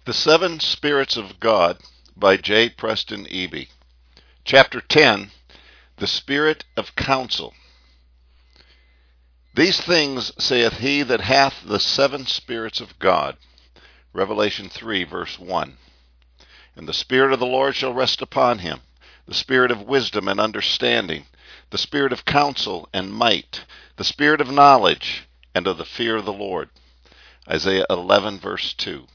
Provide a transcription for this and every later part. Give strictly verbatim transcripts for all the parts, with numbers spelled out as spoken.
The Seven Spirits of God by J. Preston Eby. Chapter ten, The Spirit of Counsel. These things saith he that hath the seven spirits of God. Revelation three, verse one. And the Spirit of the Lord shall rest upon him, the Spirit of wisdom and understanding, the Spirit of counsel and might, the Spirit of knowledge and of the fear of the Lord. Isaiah eleven, verse two.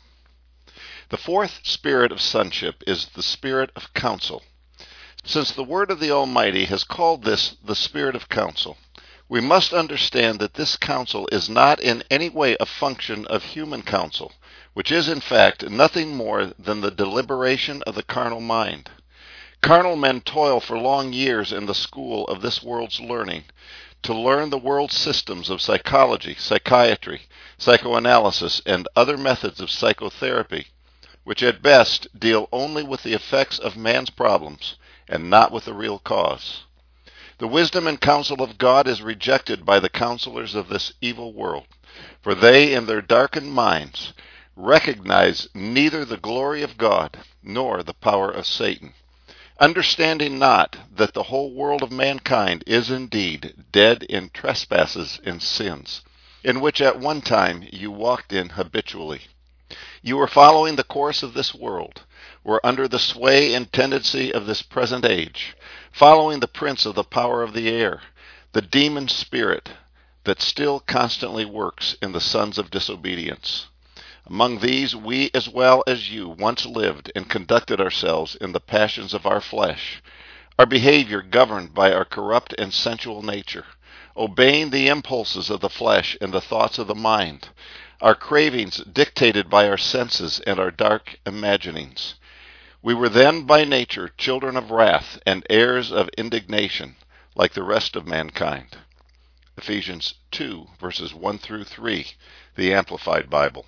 The fourth spirit of sonship is the spirit of counsel. Since the word of the Almighty has called this the spirit of counsel, we must understand that this counsel is not in any way a function of human counsel, which is in fact nothing more than the deliberation of the carnal mind. Carnal men toil for long years in the school of this world's learning to learn the world's systems of psychology, psychiatry, psychoanalysis, and other methods of psychotherapy, which at best deal only with the effects of man's problems and not with the real cause. The wisdom and counsel of God is rejected by the counselors of this evil world, for they in their darkened minds recognize neither the glory of God nor the power of Satan, understanding not that the whole world of mankind is indeed dead in trespasses and sins, in which at one time you walked in habitually. You were following the course of this world, were under the sway and tendency of this present age, following the prince of the power of the air, the demon spirit that still constantly works in the sons of disobedience. Among these we as well as you once lived and conducted ourselves in the passions of our flesh, our behavior governed by our corrupt and sensual nature, obeying the impulses of the flesh and the thoughts of the mind, our cravings dictated by our senses and our dark imaginings. We were then by nature children of wrath and heirs of indignation, like the rest of mankind. Ephesians two, verses one through three, the Amplified Bible.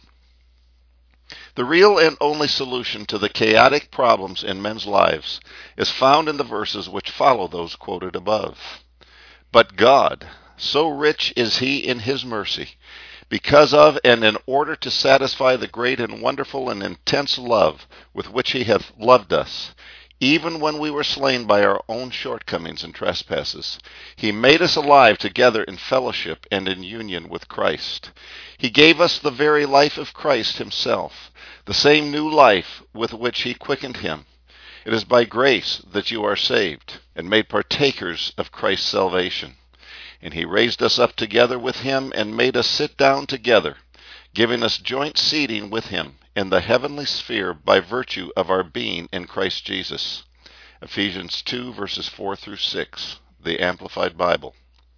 The real and only solution to the chaotic problems in men's lives is found in the verses which follow those quoted above. But God, so rich is he in his mercy, because of and in order to satisfy the great and wonderful and intense love with which he hath loved us, even when we were slain by our own shortcomings and trespasses, he made us alive together in fellowship and in union with Christ. He gave us the very life of Christ himself, the same new life with which he quickened him. It is by grace that you are saved, and made partakers of Christ's salvation. And he raised us up together with him and made us sit down together, giving us joint seating with him in the heavenly sphere by virtue of our being in Christ Jesus. Ephesians two, verses four through six, the Amplified Bible.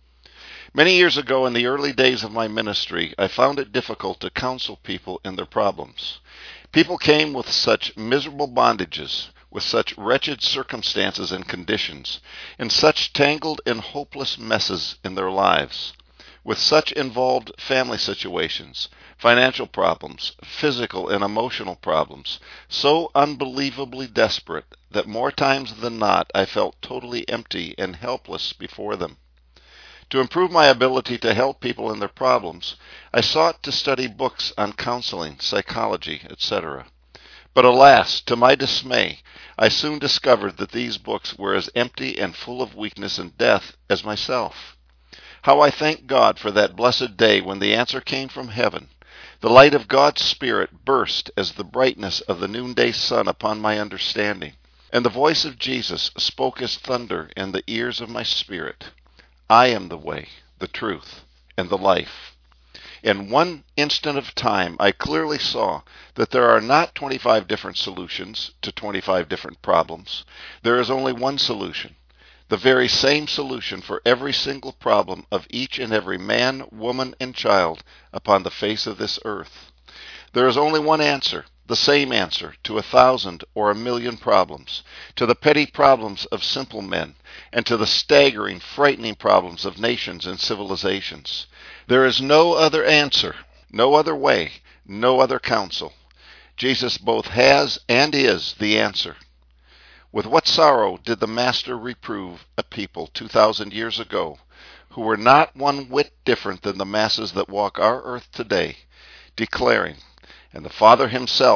Many years ago, in the early days of my ministry, I found it difficult to counsel people in their problems. People came with such miserable bondages, with such wretched circumstances and conditions, in such tangled and hopeless messes in their lives, with such involved family situations, financial problems, physical and emotional problems, so unbelievably desperate that more times than not I felt totally empty and helpless before them. To improve my ability to help people in their problems, I sought to study books on counseling, psychology, et cetera. But alas, to my dismay, I soon discovered that these books were as empty and full of weakness and death as myself. How I thank God for that blessed day when the answer came from heaven. The light of God's Spirit burst as the brightness of the noonday sun upon my understanding, and the voice of Jesus spoke as thunder in the ears of my spirit. I am the way, the truth, and the life. In one instant of time, I clearly saw that there are not twenty-five different solutions to twenty-five different problems. There is only one solution, the very same solution for every single problem of each and every man, woman, and child upon the face of this earth. There is only one answer, the same answer to a thousand or a million problems, to the petty problems of simple men, and to the staggering, frightening problems of nations and civilizations. There is no other answer, no other way, no other counsel. Jesus both has and is the answer. With what sorrow did the Master reprove a people two thousand years ago, who were not one whit different than the masses that walk our earth today, declaring, and the Father himself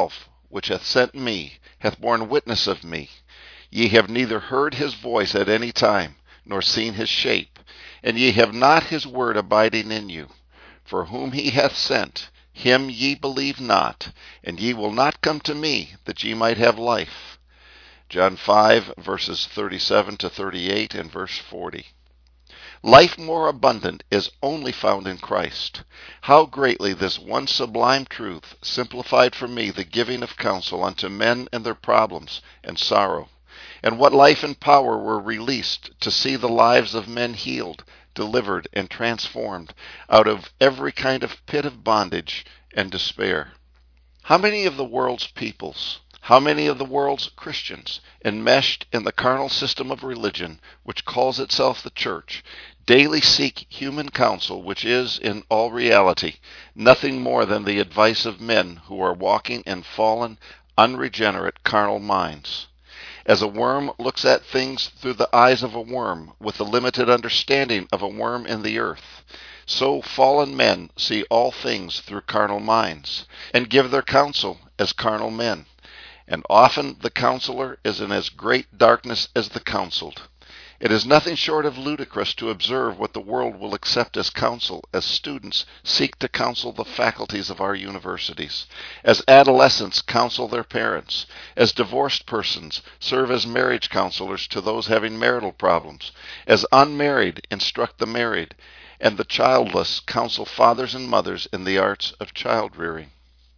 which hath sent me, hath borne witness of me. Ye have neither heard his voice at any time, nor seen his shape, and ye have not his word abiding in you. For whom he hath sent, him ye believe not, and ye will not come to me, that ye might have life. John five, verses thirty-seven to thirty-eight, and verse forty. Life more abundant is only found in Christ. How greatly this one sublime truth simplified for me the giving of counsel unto men and their problems and sorrow, and what life and power were released to see the lives of men healed, delivered, and transformed out of every kind of pit of bondage and despair. How many of the world's peoples, how many of the world's Christians, enmeshed in the carnal system of religion which calls itself the church, daily seek human counsel, which is, in all reality, nothing more than the advice of men who are walking in fallen, unregenerate carnal minds. As a worm looks at things through the eyes of a worm, with the limited understanding of a worm in the earth, so fallen men see all things through carnal minds, and give their counsel as carnal men. And often the counselor is in as great darkness as the counseled. It is nothing short of ludicrous to observe what the world will accept as counsel as students seek to counsel the faculties of our universities, as adolescents counsel their parents, as divorced persons serve as marriage counselors to those having marital problems, as unmarried instruct the married, and the childless counsel fathers and mothers in the arts of child-rearing.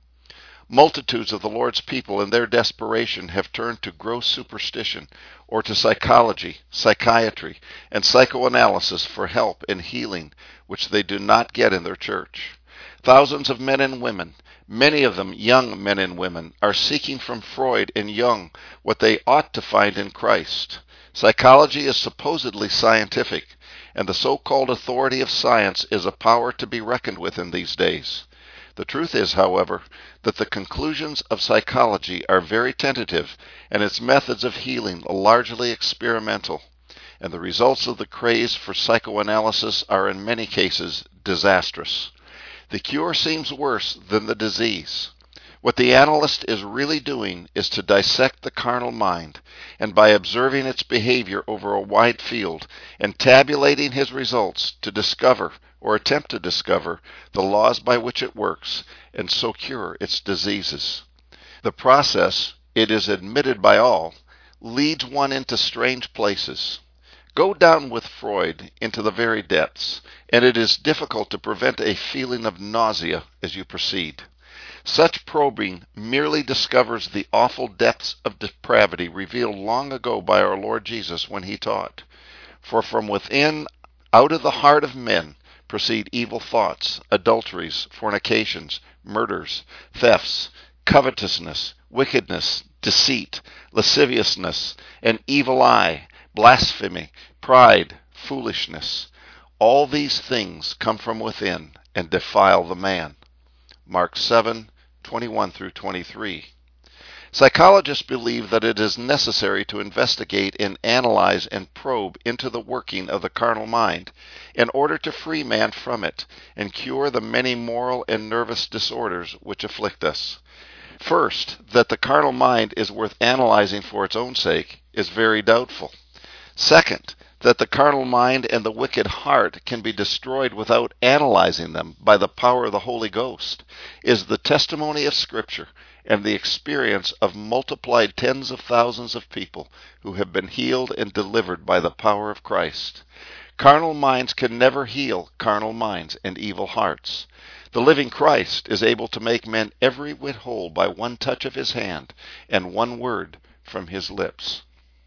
Multitudes of the Lord's people in their desperation have turned to gross superstition or to psychology, psychiatry, and psychoanalysis for help and healing, which they do not get in their church. Thousands of men and women, many of them young men and women, are seeking from Freud and Jung what they ought to find in Christ. Psychology is supposedly scientific, and the so-called authority of science is a power to be reckoned with in these days. The truth is, however, that the conclusions of psychology are very tentative, and its methods of healing largely experimental, and the results of the craze for psychoanalysis are in many cases disastrous. The cure seems worse than the disease. What the analyst is really doing is to dissect the carnal mind, and by observing its behavior over a wide field and tabulating his results to discover or attempt to discover the laws by which it works, and so cure its diseases. The process, it is admitted by all, leads one into strange places. Go down with Freud into the very depths, and it is difficult to prevent a feeling of nausea as you proceed. Such probing merely discovers the awful depths of depravity revealed long ago by our Lord Jesus when he taught. For from within, out of the heart of men, proceed evil thoughts, adulteries, fornications, murders, thefts, covetousness, wickedness, deceit, lasciviousness, an evil eye, blasphemy, pride, foolishness. All these things come from within and defile the man. Mark seven, twenty-one through twenty-three. Psychologists believe that it is necessary to investigate and analyze and probe into the working of the carnal mind in order to free man from it and cure the many moral and nervous disorders which afflict us. First, that the carnal mind is worth analyzing for its own sake is very doubtful. Second, that the carnal mind and the wicked heart can be destroyed without analyzing them by the power of the Holy Ghost is the testimony of Scripture and the experience of multiplied tens of thousands of people who have been healed and delivered by the power of Christ. Carnal minds can never heal carnal minds and evil hearts. The living Christ is able to make men every whit whole by one touch of his hand and one word from his lips.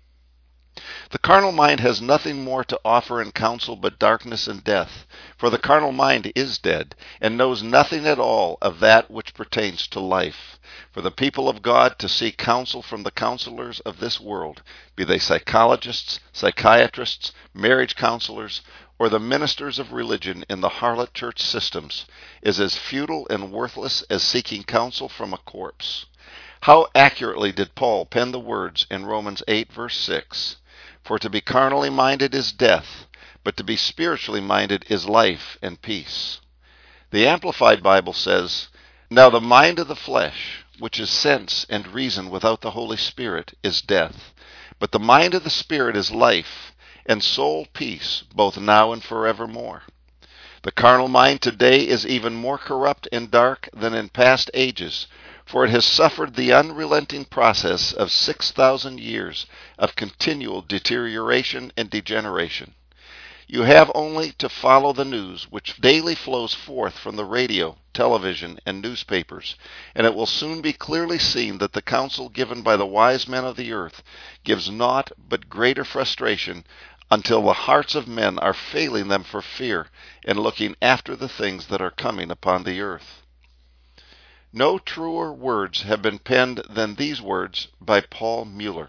The carnal mind has nothing more to offer in counsel but darkness and death, for the carnal mind is dead, and knows nothing at all of that which pertains to life. For the people of God to seek counsel from the counselors of this world, be they psychologists, psychiatrists, marriage counselors, or the ministers of religion in the harlot church systems, is as futile and worthless as seeking counsel from a corpse. How accurately did Paul pen the words in Romans eight, verse six? For to be carnally minded is death, but to be spiritually minded is life and peace. The Amplified Bible says, Now the mind of the flesh, which is sense and reason without the Holy Spirit, is death. But the mind of the Spirit is life, and soul peace, both now and forevermore. The carnal mind today is even more corrupt and dark than in past ages, for it has suffered the unrelenting process of six thousand years of continual deterioration and degeneration. You have only to follow the news which daily flows forth from the radio, television, and newspapers, and it will soon be clearly seen that the counsel given by the wise men of the earth gives naught but greater frustration, until the hearts of men are failing them for fear and looking after the things that are coming upon the earth. No truer words have been penned than these words by Paul Mueller.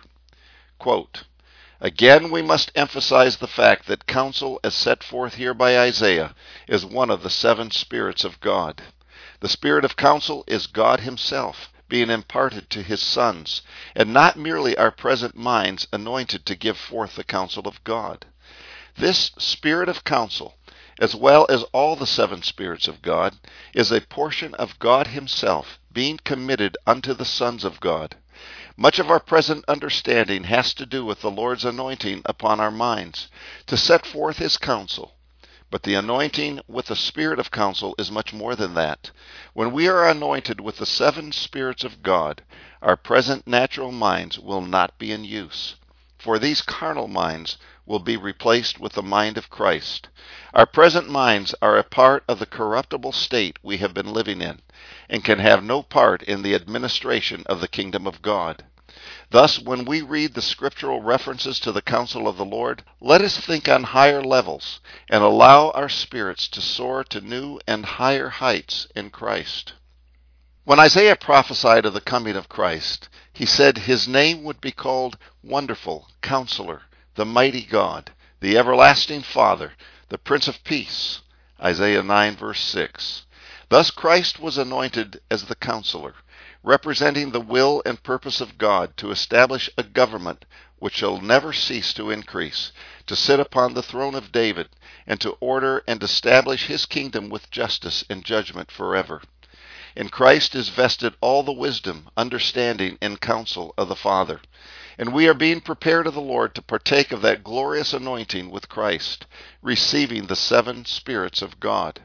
Quote, "Again we must emphasize the fact that counsel as set forth here by Isaiah is one of the seven spirits of God. The spirit of counsel is God himself, being imparted to his sons, and not merely our present minds anointed to give forth the counsel of God. This spirit of counsel, as well as all the seven spirits of God, is a portion of God himself, being committed unto the sons of God. Much of our present understanding has to do with the Lord's anointing upon our minds, to set forth his counsel. But the anointing with the spirit of counsel is much more than that. When we are anointed with the seven spirits of God, our present natural minds will not be in use, for these carnal minds will be replaced with the mind of Christ. Our present minds are a part of the corruptible state we have been living in, and can have no part in the administration of the kingdom of God. Thus, when we read the scriptural references to the counsel of the Lord, let us think on higher levels and allow our spirits to soar to new and higher heights in Christ. When Isaiah prophesied of the coming of Christ, he said his name would be called Wonderful, Counselor, the Mighty God, the Everlasting Father, the Prince of Peace. Isaiah nine verse six. Thus Christ was anointed as the Counselor, representing the will and purpose of God to establish a government which shall never cease to increase, to sit upon the throne of David, and to order and establish his kingdom with justice and judgment forever. In Christ is vested all the wisdom, understanding, and counsel of the Father, and we are being prepared of the Lord to partake of that glorious anointing with Christ, receiving the seven spirits of God.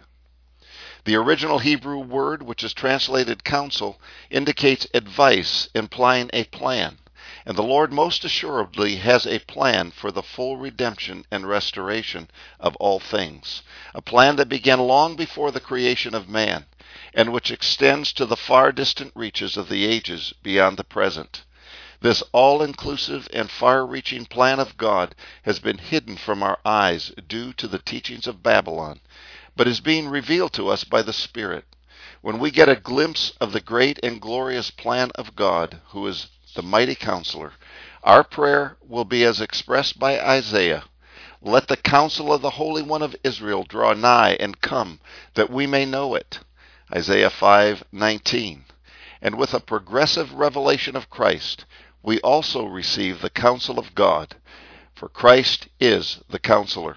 The original Hebrew word, which is translated counsel, indicates advice, implying a plan. And the Lord most assuredly has a plan for the full redemption and restoration of all things, a plan that began long before the creation of man, and which extends to the far distant reaches of the ages beyond the present. This all-inclusive and far-reaching plan of God has been hidden from our eyes due to the teachings of Babylon, but is being revealed to us by the Spirit. When we get a glimpse of the great and glorious plan of God, who is the mighty counselor, our prayer will be as expressed by Isaiah. Let the counsel of the Holy One of Israel draw nigh and come, that we may know it. Isaiah five nineteen. And with a progressive revelation of Christ, we also receive the counsel of God, for Christ is the counselor.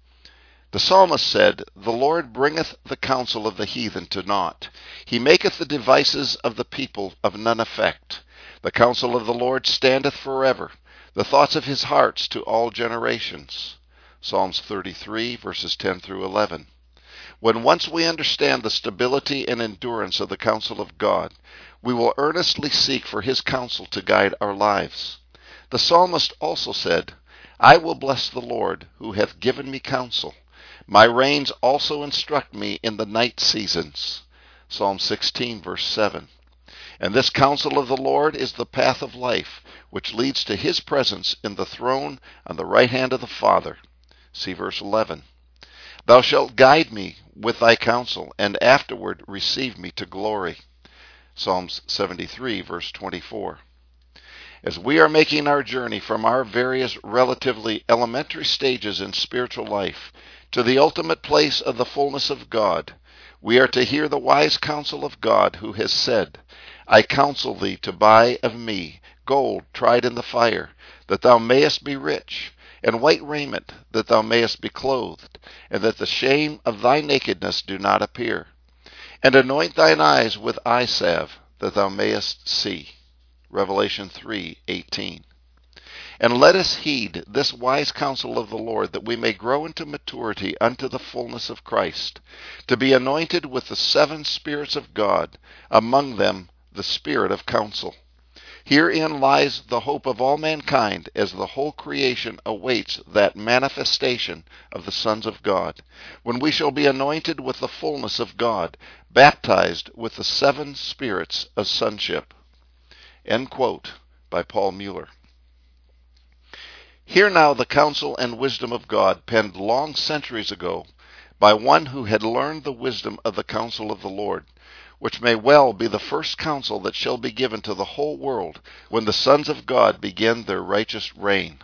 The psalmist said, "The Lord bringeth the counsel of the heathen to naught. He maketh the devices of the people of none effect. The counsel of the Lord standeth forever, the thoughts of his hearts to all generations." Psalms thirty-three, verses ten through eleven. When once we understand the stability and endurance of the counsel of God, we will earnestly seek for his counsel to guide our lives. The psalmist also said, "I will bless the Lord, who hath given me counsel. My reins also instruct me in the night seasons." Psalm sixteen, verse seven. And this counsel of the Lord is the path of life, which leads to his presence in the throne on the right hand of the Father. See verse eleven. "Thou shalt guide me with thy counsel, and afterward receive me to glory." Psalms seventy-three, verse twenty-four. As we are making our journey from our various relatively elementary stages in spiritual life to the ultimate place of the fullness of God, we are to hear the wise counsel of God, who has said, "I counsel thee to buy of me gold tried in the fire, that thou mayest be rich, and white raiment, that thou mayest be clothed, and that the shame of thy nakedness do not appear. And anoint thine eyes with eye salve, that thou mayest see. Revelation three eighteen. And let us heed this wise counsel of the Lord, that we may grow into maturity unto the fullness of Christ, to be anointed with the seven spirits of God, among them the spirit of counsel. Herein lies the hope of all mankind, as the whole creation awaits that manifestation of the sons of God, when we shall be anointed with the fullness of God, baptized with the seven spirits of sonship. End quote, by Paul Mueller. Hear now the counsel and wisdom of God, penned long centuries ago by one who had learned the wisdom of the counsel of the Lord, which may well be the first counsel that shall be given to the whole world when the sons of God begin their righteous reign.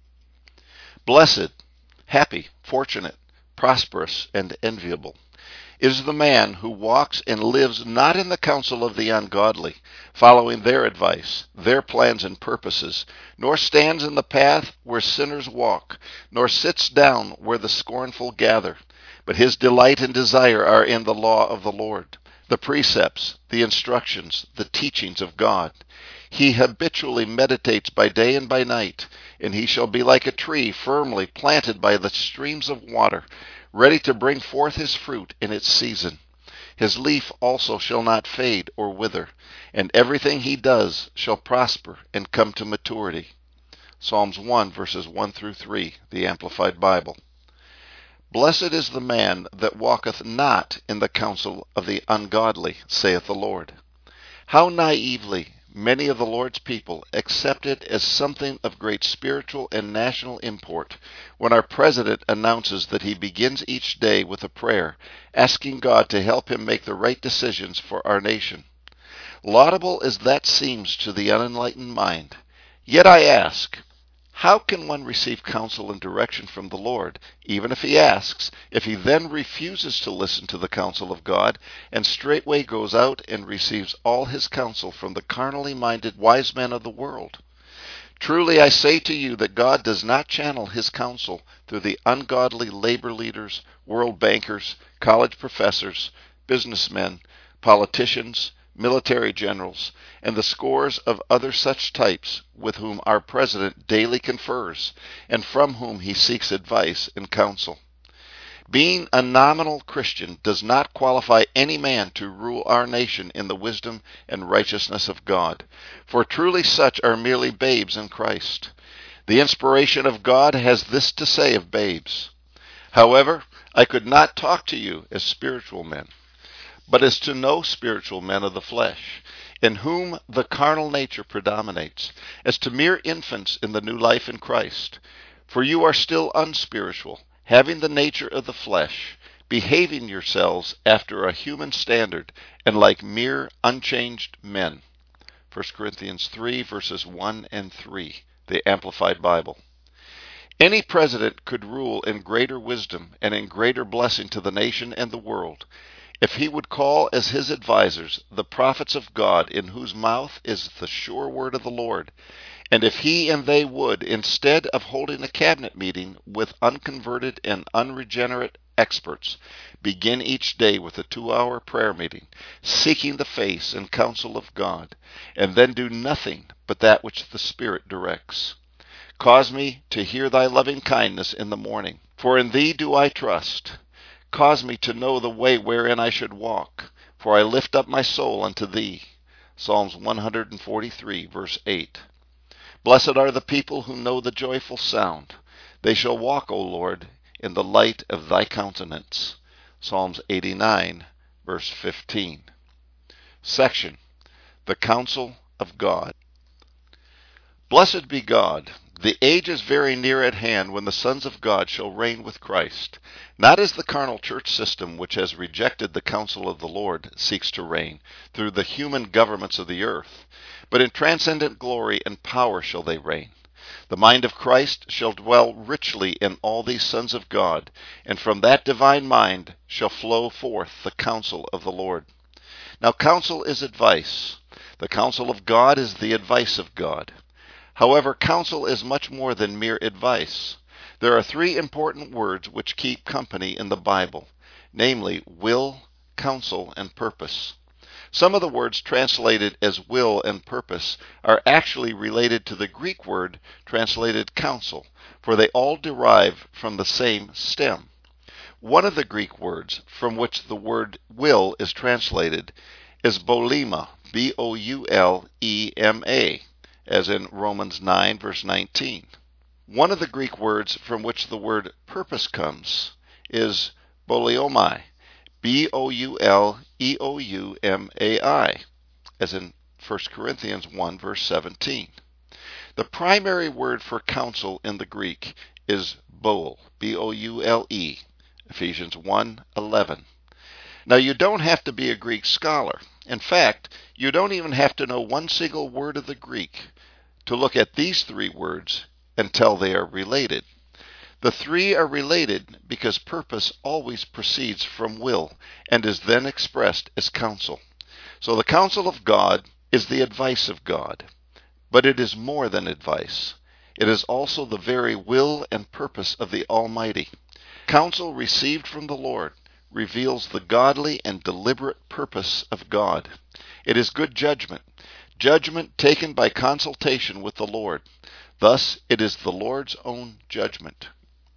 Blessed, happy, fortunate, prosperous, and enviable is the man who walks and lives not in the counsel of the ungodly, following their advice, their plans and purposes, nor stands in the path where sinners walk, nor sits down where the scornful gather. But his delight and desire are in the law of the Lord, the precepts, the instructions, the teachings of God. He habitually meditates by day and by night, and he shall be like a tree firmly planted by the streams of water, ready to bring forth his fruit in its season. His leaf also shall not fade or wither, and everything he does shall prosper and come to maturity. Psalms one, verses one through three, the Amplified Bible. Blessed is the man that walketh not in the counsel of the ungodly, saith the Lord. How naively many of the Lord's people accept it as something of great spiritual and national import when our president announces that he begins each day with a prayer, asking God to help him make the right decisions for our nation. Laudable as that seems to the unenlightened mind, yet I ask, how can one receive counsel and direction from the Lord, even if he asks, if he then refuses to listen to the counsel of God, and straightway goes out and receives all his counsel from the carnally minded wise men of the world? Truly I say to you that God does not channel his counsel through the ungodly labor leaders, world bankers, college professors, businessmen, politicians, military generals, and the scores of other such types with whom our president daily confers, and from whom he seeks advice and counsel. Being a nominal Christian does not qualify any man to rule our nation in the wisdom and righteousness of God, for truly such are merely babes in Christ. The inspiration of God has this to say of babes: However, I could not talk to you as spiritual men, but as to no spiritual men of the flesh, in whom the carnal nature predominates, as to mere infants in the new life in Christ. For you are still unspiritual, having the nature of the flesh, behaving yourselves after a human standard, and like mere unchanged men. First Corinthians three, verses one and three, the Amplified Bible. Any president could rule in greater wisdom and in greater blessing to the nation and the world, if he would call as his advisers the prophets of God, in whose mouth is the sure word of the Lord, and if he and they would, instead of holding a cabinet meeting with unconverted and unregenerate experts, begin each day with a two-hour prayer meeting, seeking the face and counsel of God, and then do nothing but that which the Spirit directs. Cause me to hear thy loving kindness in the morning, for in thee do I trust. Cause me to know the way wherein I should walk, for I lift up my soul unto thee. Psalms one forty-three, verse eight. Blessed are the people who know the joyful sound. They shall walk, O Lord, in the light of thy countenance. Psalms eighty-nine, verse fifteen. Section: The Counsel of God. Blessed be God. The age is very near at hand when the sons of God shall reign with Christ, not as the carnal church system, which has rejected the counsel of the Lord, seeks to reign through the human governments of the earth, but in transcendent glory and power shall they reign. The mind of Christ shall dwell richly in all these sons of God, and from that divine mind shall flow forth the counsel of the Lord. Now counsel is advice. The counsel of God is the advice of God. However, counsel is much more than mere advice. There are three important words which keep company in the Bible, namely will, counsel, and purpose. Some of the words translated as will and purpose are actually related to the Greek word translated counsel, for they all derive from the same stem. One of the Greek words from which the word will is translated is boulema, B O U L E M A, as in Romans nine, verse nineteen. One of the Greek words from which the word purpose comes is boleomai, B O U L E O U M A I, as in First Corinthians one, verse seventeen. The primary word for counsel in the Greek is boule, B O U L E, Ephesians one eleven. Now, you don't have to be a Greek scholar. In fact, you don't even have to know one single word of the Greek to look at these three words and tell they are related. The three are related because purpose always proceeds from will and is then expressed as counsel. So the counsel of God is the advice of God, but it is more than advice. It is also the very will and purpose of the Almighty. Counsel received from the Lord reveals the godly and deliberate purpose of God. It is good judgment, judgment taken by consultation with the Lord. Thus, it is the Lord's own judgment.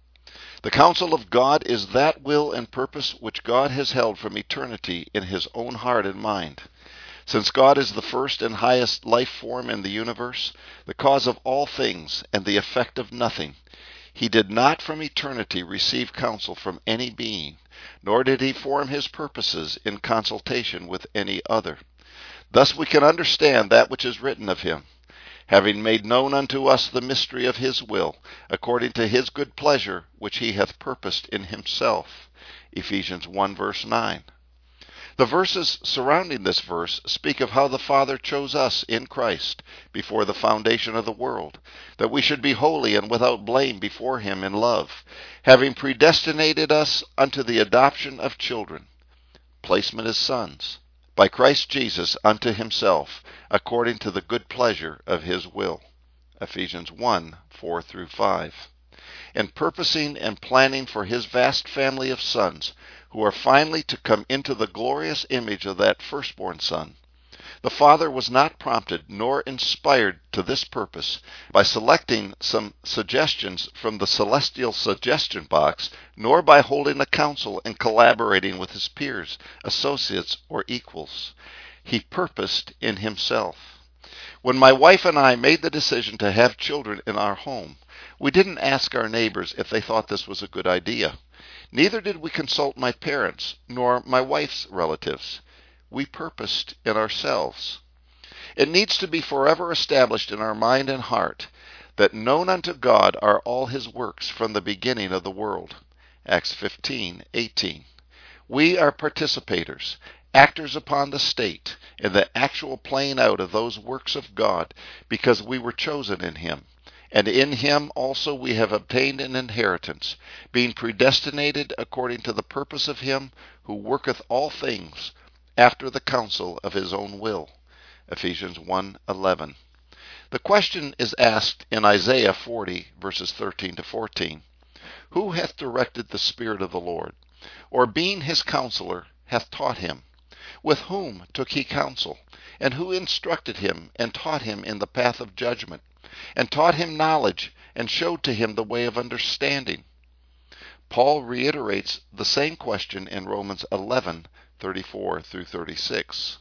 The counsel of God is that will and purpose which God has held from eternity in his own heart and mind. Since God is the first and highest life form in the universe, the cause of all things and the effect of nothing, he did not from eternity receive counsel from any being, nor did he form his purposes in consultation with any other. Thus we can understand that which is written of him, having made known unto us the mystery of his will, according to his good pleasure, which he hath purposed in himself. Ephesians one, verse nine. The verses surrounding this verse speak of how the Father chose us in Christ before the foundation of the world, that we should be holy and without blame before him in love, having predestinated us unto the adoption of children, placement as sons, by Christ Jesus unto himself, according to the good pleasure of his will. Ephesians one, four through five. And purposing and planning for his vast family of sons, who are finally to come into the glorious image of that firstborn Son. The Father was not prompted nor inspired to this purpose by selecting some suggestions from the celestial suggestion box, nor by holding a council and collaborating with his peers, associates, or equals. He purposed in himself. When my wife and I made the decision to have children in our home, we didn't ask our neighbors if they thought this was a good idea. Neither did we consult my parents, nor my wife's relatives. We purposed in ourselves. It needs to be forever established in our mind and heart that known unto God are all his works from the beginning of the world. Acts fifteen, eighteen. We are participators, actors upon the state, in the actual playing out of those works of God, because we were chosen in him. And in him also we have obtained an inheritance, being predestinated according to the purpose of him who worketh all things after the counsel of his own will. Ephesians one, eleven. The question is asked in Isaiah forty, verses thirteen to fourteen. Who hath directed the Spirit of the Lord? Or being his counselor, hath taught him? With whom took he counsel? And who instructed him, and taught him in the path of judgment? And taught him knowledge, and showed to him the way of understanding? Paul reiterates the same question in Romans eleven, thirty-four through thirty-six.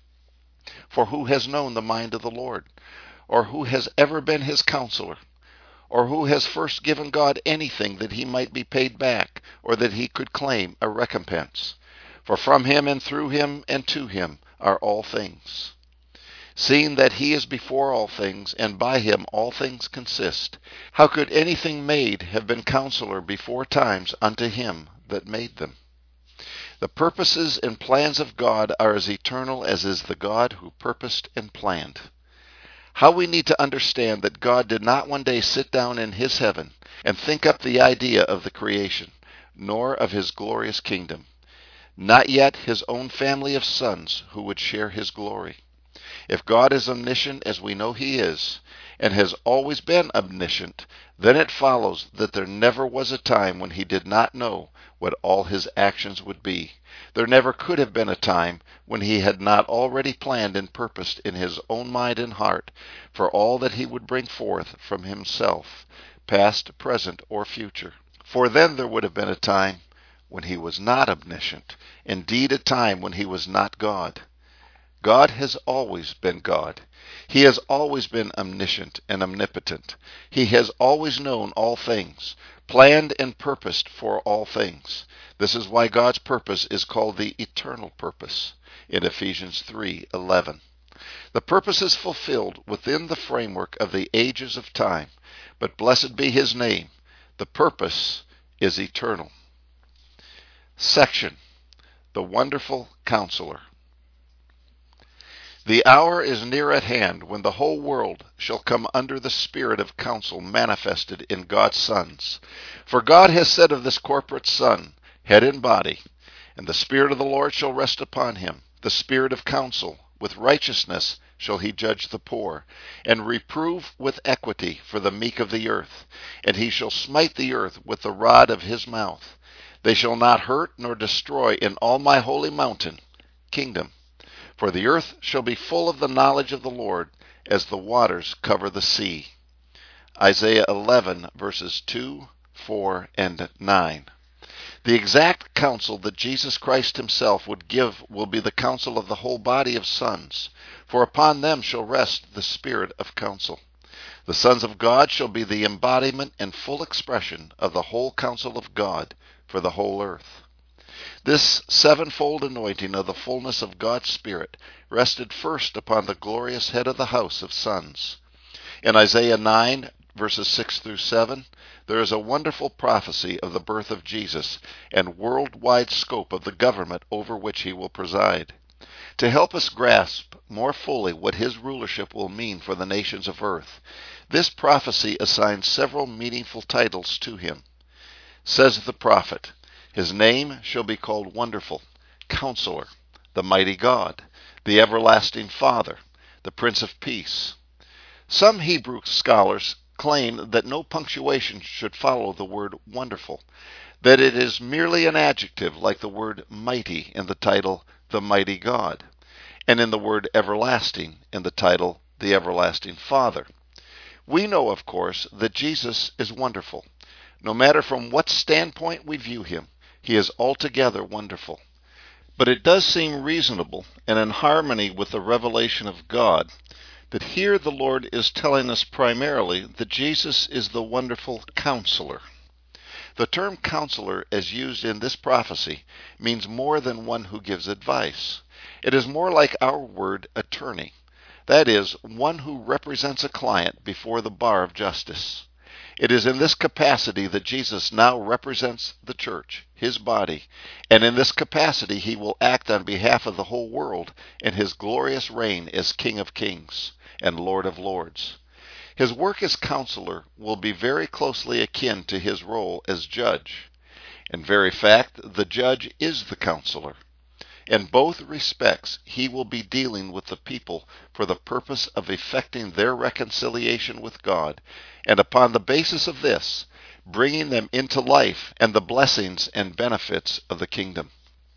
For who has known the mind of the Lord? Or who has ever been his counselor? Or who has first given God anything that he might be paid back, or that he could claim a recompense? For from him and through him and to him are all things. Seeing that he is before all things, and by him all things consist, how could anything made have been counselor before times unto him that made them? The purposes and plans of God are as eternal as is the God who purposed and planned. How we need to understand that God did not one day sit down in his heaven and think up the idea of the creation, nor of his glorious kingdom, not yet his own family of sons who would share his glory. If God is omniscient, as we know he is, and has always been omniscient, then it follows that there never was a time when he did not know what all his actions would be. There never could have been a time when he had not already planned and purposed in his own mind and heart for all that he would bring forth from himself, past, present, or future. For then there would have been a time when he was not omniscient, indeed a time when he was not God. God has always been God. He has always been omniscient and omnipotent. He has always known all things, planned and purposed for all things. This is why God's purpose is called the eternal purpose in Ephesians three eleven. The purpose is fulfilled within the framework of the ages of time, but blessed be his name, the purpose is eternal. Section: The Wonderful Counselor. The hour is near at hand when the whole world shall come under the spirit of counsel manifested in God's sons. For God has said of this corporate Son, head and body, and the Spirit of the Lord shall rest upon him, the spirit of counsel. With righteousness shall he judge the poor, and reprove with equity for the meek of the earth. And he shall smite the earth with the rod of his mouth. They shall not hurt nor destroy in all my holy mountain, kingdom. For the earth shall be full of the knowledge of the Lord, as the waters cover the sea. Isaiah eleven, verses two, four, and nine. The exact counsel that Jesus Christ himself would give will be the counsel of the whole body of sons, for upon them shall rest the spirit of counsel. The sons of God shall be the embodiment and full expression of the whole counsel of God for the whole earth. This sevenfold anointing of the fullness of God's Spirit rested first upon the glorious head of the house of sons. In Isaiah nine, verses six through seven, there is a wonderful prophecy of the birth of Jesus and worldwide scope of the government over which he will preside. To help us grasp more fully what his rulership will mean for the nations of earth, this prophecy assigns several meaningful titles to him. Says the prophet, his name shall be called Wonderful, Counselor, the Mighty God, the Everlasting Father, the Prince of Peace. Some Hebrew scholars claim that no punctuation should follow the word wonderful, that it is merely an adjective like the word mighty in the title the Mighty God, and in the word everlasting in the title the Everlasting Father. We know, of course, that Jesus is wonderful. No matter from what standpoint we view him, he is altogether wonderful. But it does seem reasonable and in harmony with the revelation of God that here the Lord is telling us primarily that Jesus is the wonderful counselor. The term counselor, as used in this prophecy, means more than one who gives advice. It is more like our word attorney. That is, one who represents a client before the bar of justice. It is in this capacity that Jesus now represents the church, his body, and in this capacity he will act on behalf of the whole world in his glorious reign as King of Kings and Lord of Lords. His work as counselor will be very closely akin to his role as judge. In very fact, the judge is the counselor. In both respects, he will be dealing with the people for the purpose of effecting their reconciliation with God, and upon the basis of this, bringing them into life and the blessings and benefits of the kingdom.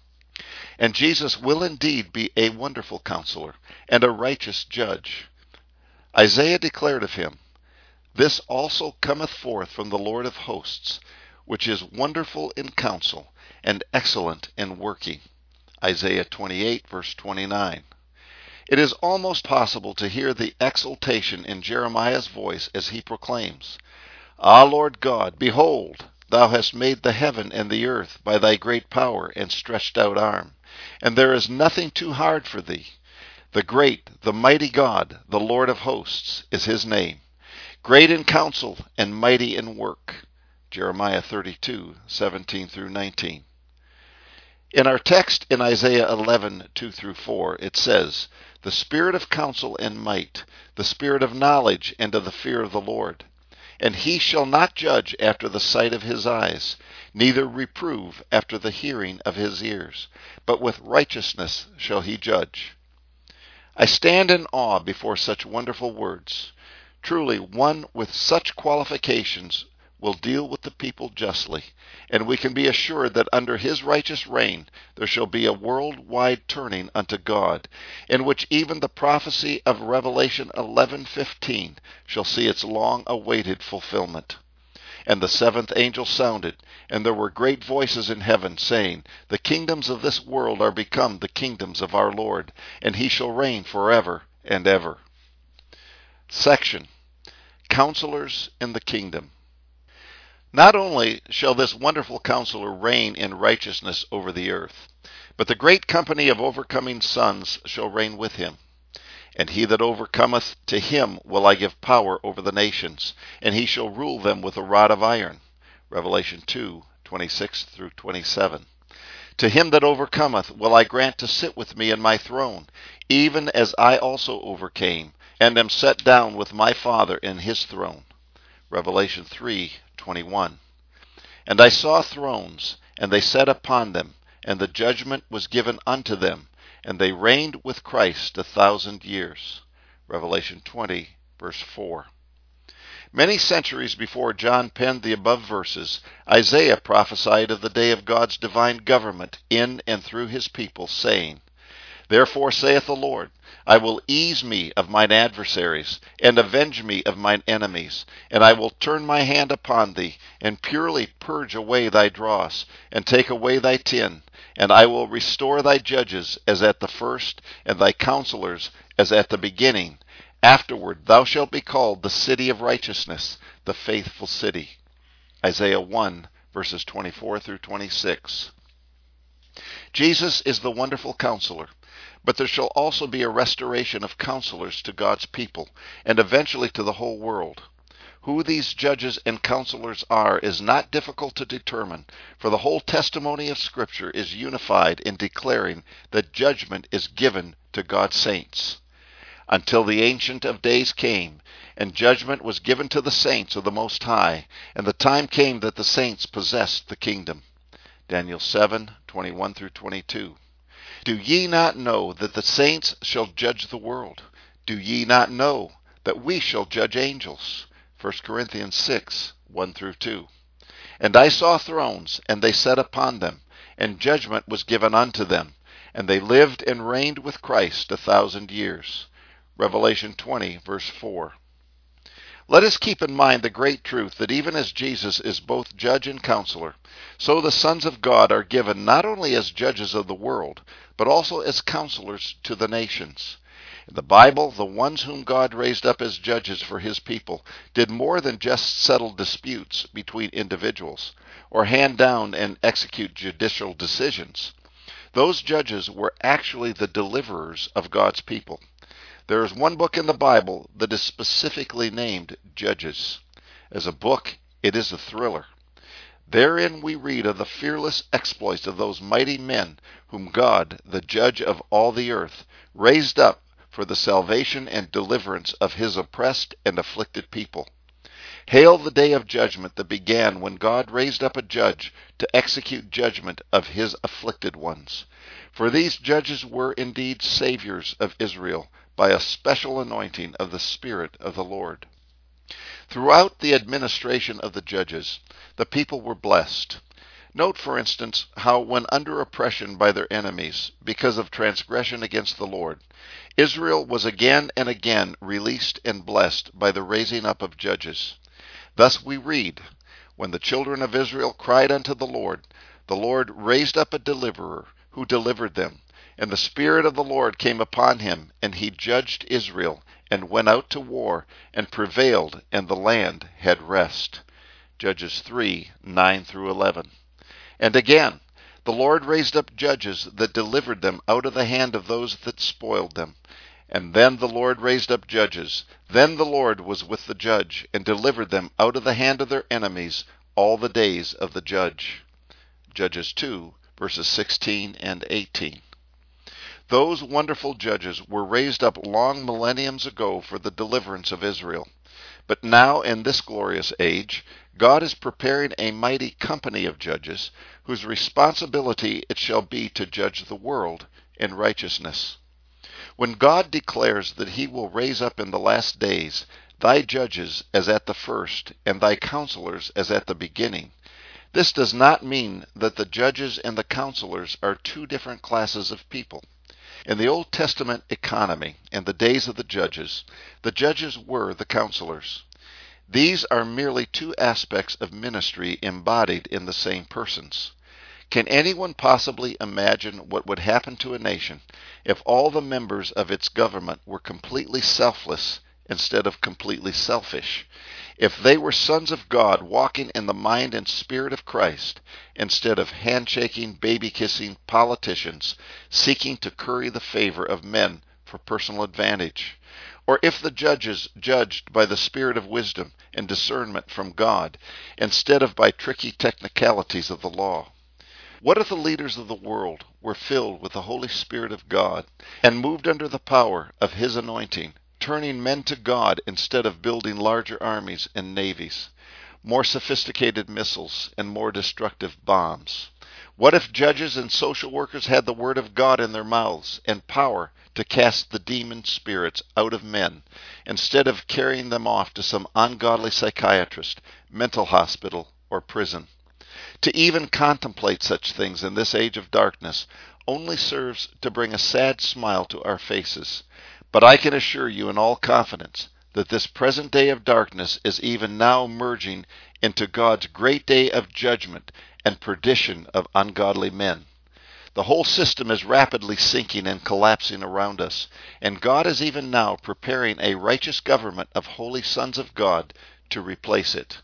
And Jesus will indeed be a wonderful counselor and a righteous judge. Isaiah declared of him, "This also cometh forth from the Lord of hosts, which is wonderful in counsel and excellent in working." Isaiah twenty-eight, verse twenty-nine. It is almost possible to hear the exultation in Jeremiah's voice as he proclaims, "Ah, Lord God, behold, thou hast made the heaven and the earth by thy great power and stretched out arm, and there is nothing too hard for thee. The great, the mighty God, the Lord of hosts, is his name, great in counsel and mighty in work." Jeremiah thirty-two, seventeen through nineteen. In our text in Isaiah eleven, two through four, it says, "The spirit of counsel and might, the spirit of knowledge and of the fear of the Lord. And he shall not judge after the sight of his eyes, neither reprove after the hearing of his ears, but with righteousness shall he judge." I stand in awe before such wonderful words. Truly, one with such qualifications will deal with the people justly, and we can be assured that under his righteous reign there shall be a worldwide turning unto God, in which even the prophecy of Revelation eleven fifteen shall see its long-awaited fulfillment. And the seventh angel sounded, and there were great voices in heaven, saying, The kingdoms of this world are become the kingdoms of our Lord, and he shall reign forever and ever. Section: Counselors in the Kingdom. Not only shall this wonderful counselor reign in righteousness over the earth, but the great company of overcoming sons shall reign with him. And he that overcometh, to him will I give power over the nations, and he shall rule them with a rod of iron. Revelation two, twenty-six through twenty-seven. To him that overcometh will I grant to sit with me in my throne, even as I also overcame, and am set down with my Father in his throne. Revelation three, twenty-one. And I saw thrones, and they sat upon them, and the judgment was given unto them, and they reigned with Christ a thousand years. Revelation twenty, verse four. Many centuries before John penned the above verses, Isaiah prophesied of the day of God's divine government in and through his people, saying, Therefore saith the Lord, I will ease me of mine adversaries, and avenge me of mine enemies, and I will turn my hand upon thee, and purely purge away thy dross, and take away thy tin, and I will restore thy judges as at the first, and thy counselors as at the beginning. Afterward thou shalt be called the city of righteousness, the faithful city. Isaiah one, verses twenty-four through twenty-six. Jesus is the wonderful counselor, but there shall also be a restoration of counselors to God's people, and eventually to the whole world. Who these judges and counselors are is not difficult to determine, for the whole testimony of Scripture is unified in declaring that judgment is given to God's saints. Until the Ancient of Days came, and judgment was given to the saints of the Most High, and the time came that the saints possessed the kingdom. Daniel seven, twenty-one through twenty-two. Do ye not know that the saints shall judge the world? Do ye not know that we shall judge angels? First Corinthians six, one through two. And I saw thrones, and they sat upon them, and judgment was given unto them, and they lived and reigned with Christ a thousand years. Revelation twenty, verse four. Let us keep in mind the great truth that even as Jesus is both judge and counselor, so the sons of God are given not only as judges of the world, but also as counselors to the nations. In the Bible, the ones whom God raised up as judges for his people did more than just settle disputes between individuals, or hand down and execute judicial decisions. Those judges were actually the deliverers of God's people. There is one book in the Bible that is specifically named Judges. As a book, it is a thriller. Therein we read of the fearless exploits of those mighty men whom God, the judge of all the earth, raised up for the salvation and deliverance of his oppressed and afflicted people. Hail the day of judgment that began when God raised up a judge to execute judgment of his afflicted ones. For these judges were indeed saviors of Israel by a special anointing of the Spirit of the Lord. Throughout the administration of the judges, the people were blessed. Note, for instance, how when under oppression by their enemies because of transgression against the Lord, Israel was again and again released and blessed by the raising up of judges. Thus we read, When the children of Israel cried unto the Lord, the Lord raised up a deliverer who delivered them. And the Spirit of the Lord came upon him, and he judged Israel, and went out to war, and prevailed, and the land had rest. Judges three, nine through eleven. And again, the Lord raised up judges that delivered them out of the hand of those that spoiled them. And then the Lord raised up judges. Then the Lord was with the judge, and delivered them out of the hand of their enemies all the days of the judge. Judges two, verses sixteen and eighteen. Those wonderful judges were raised up long millenniums ago for the deliverance of Israel. But now, in this glorious age, God is preparing a mighty company of judges, whose responsibility it shall be to judge the world in righteousness. When God declares that he will raise up in the last days thy judges as at the first, and thy counselors as at the beginning, this does not mean that the judges and the counselors are two different classes of people. In the Old Testament economy, in the days of the judges, the judges were the counselors. These are merely two aspects of ministry embodied in the same persons. Can anyone possibly imagine what would happen to a nation if all the members of its government were completely selfless instead of completely selfish? If they were sons of God walking in the mind and spirit of Christ instead of handshaking, baby-kissing politicians seeking to curry the favor of men for personal advantage? Or if the judges judged by the spirit of wisdom and discernment from God instead of by tricky technicalities of the law? What if the leaders of the world were filled with the Holy Spirit of God and moved under the power of His anointing, turning men to God instead of building larger armies and navies, more sophisticated missiles, and more destructive bombs? What if judges and social workers had the Word of God in their mouths and power to cast the demon spirits out of men instead of carrying them off to some ungodly psychiatrist, mental hospital, or prison? To even contemplate such things in this age of darkness only serves to bring a sad smile to our faces. But I can assure you in all confidence that this present day of darkness is even now merging into God's great day of judgment and perdition of ungodly men. The whole system is rapidly sinking and collapsing around us, and God is even now preparing a righteous government of holy sons of God to replace it.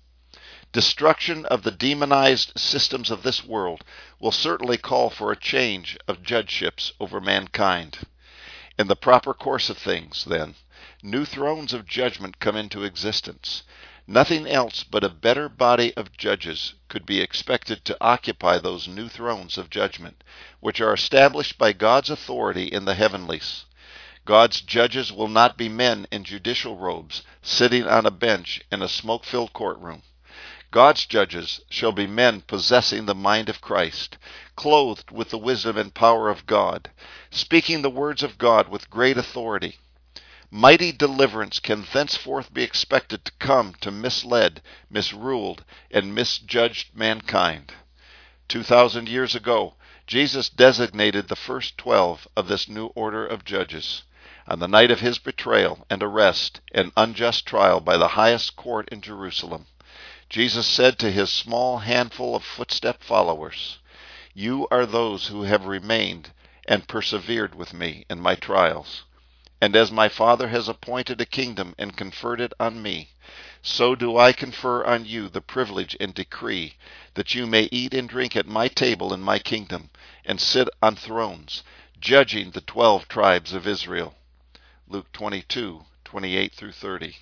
Destruction of the demonized systems of this world will certainly call for a change of judgeships over mankind. In the proper course of things, then, new thrones of judgment come into existence. Nothing else but a better body of judges could be expected to occupy those new thrones of judgment, which are established by God's authority in the heavenlies. God's judges will not be men in judicial robes, sitting on a bench in a smoke-filled courtroom. God's judges shall be men possessing the mind of Christ, clothed with the wisdom and power of God, speaking the words of God with great authority. Mighty deliverance can thenceforth be expected to come to misled, misruled, and misjudged mankind. Two thousand years ago, Jesus designated the first twelve of this new order of judges. On the night of his betrayal and arrest and unjust trial by the highest court in Jerusalem, Jesus said to his small handful of footstep followers, "You are those who have remained and persevered with me in my trials. And as my Father has appointed a kingdom and conferred it on me, so do I confer on you the privilege and decree that you may eat and drink at my table in my kingdom, and sit on thrones, judging the twelve tribes of Israel." Luke twenty-two, twenty-eight through thirty.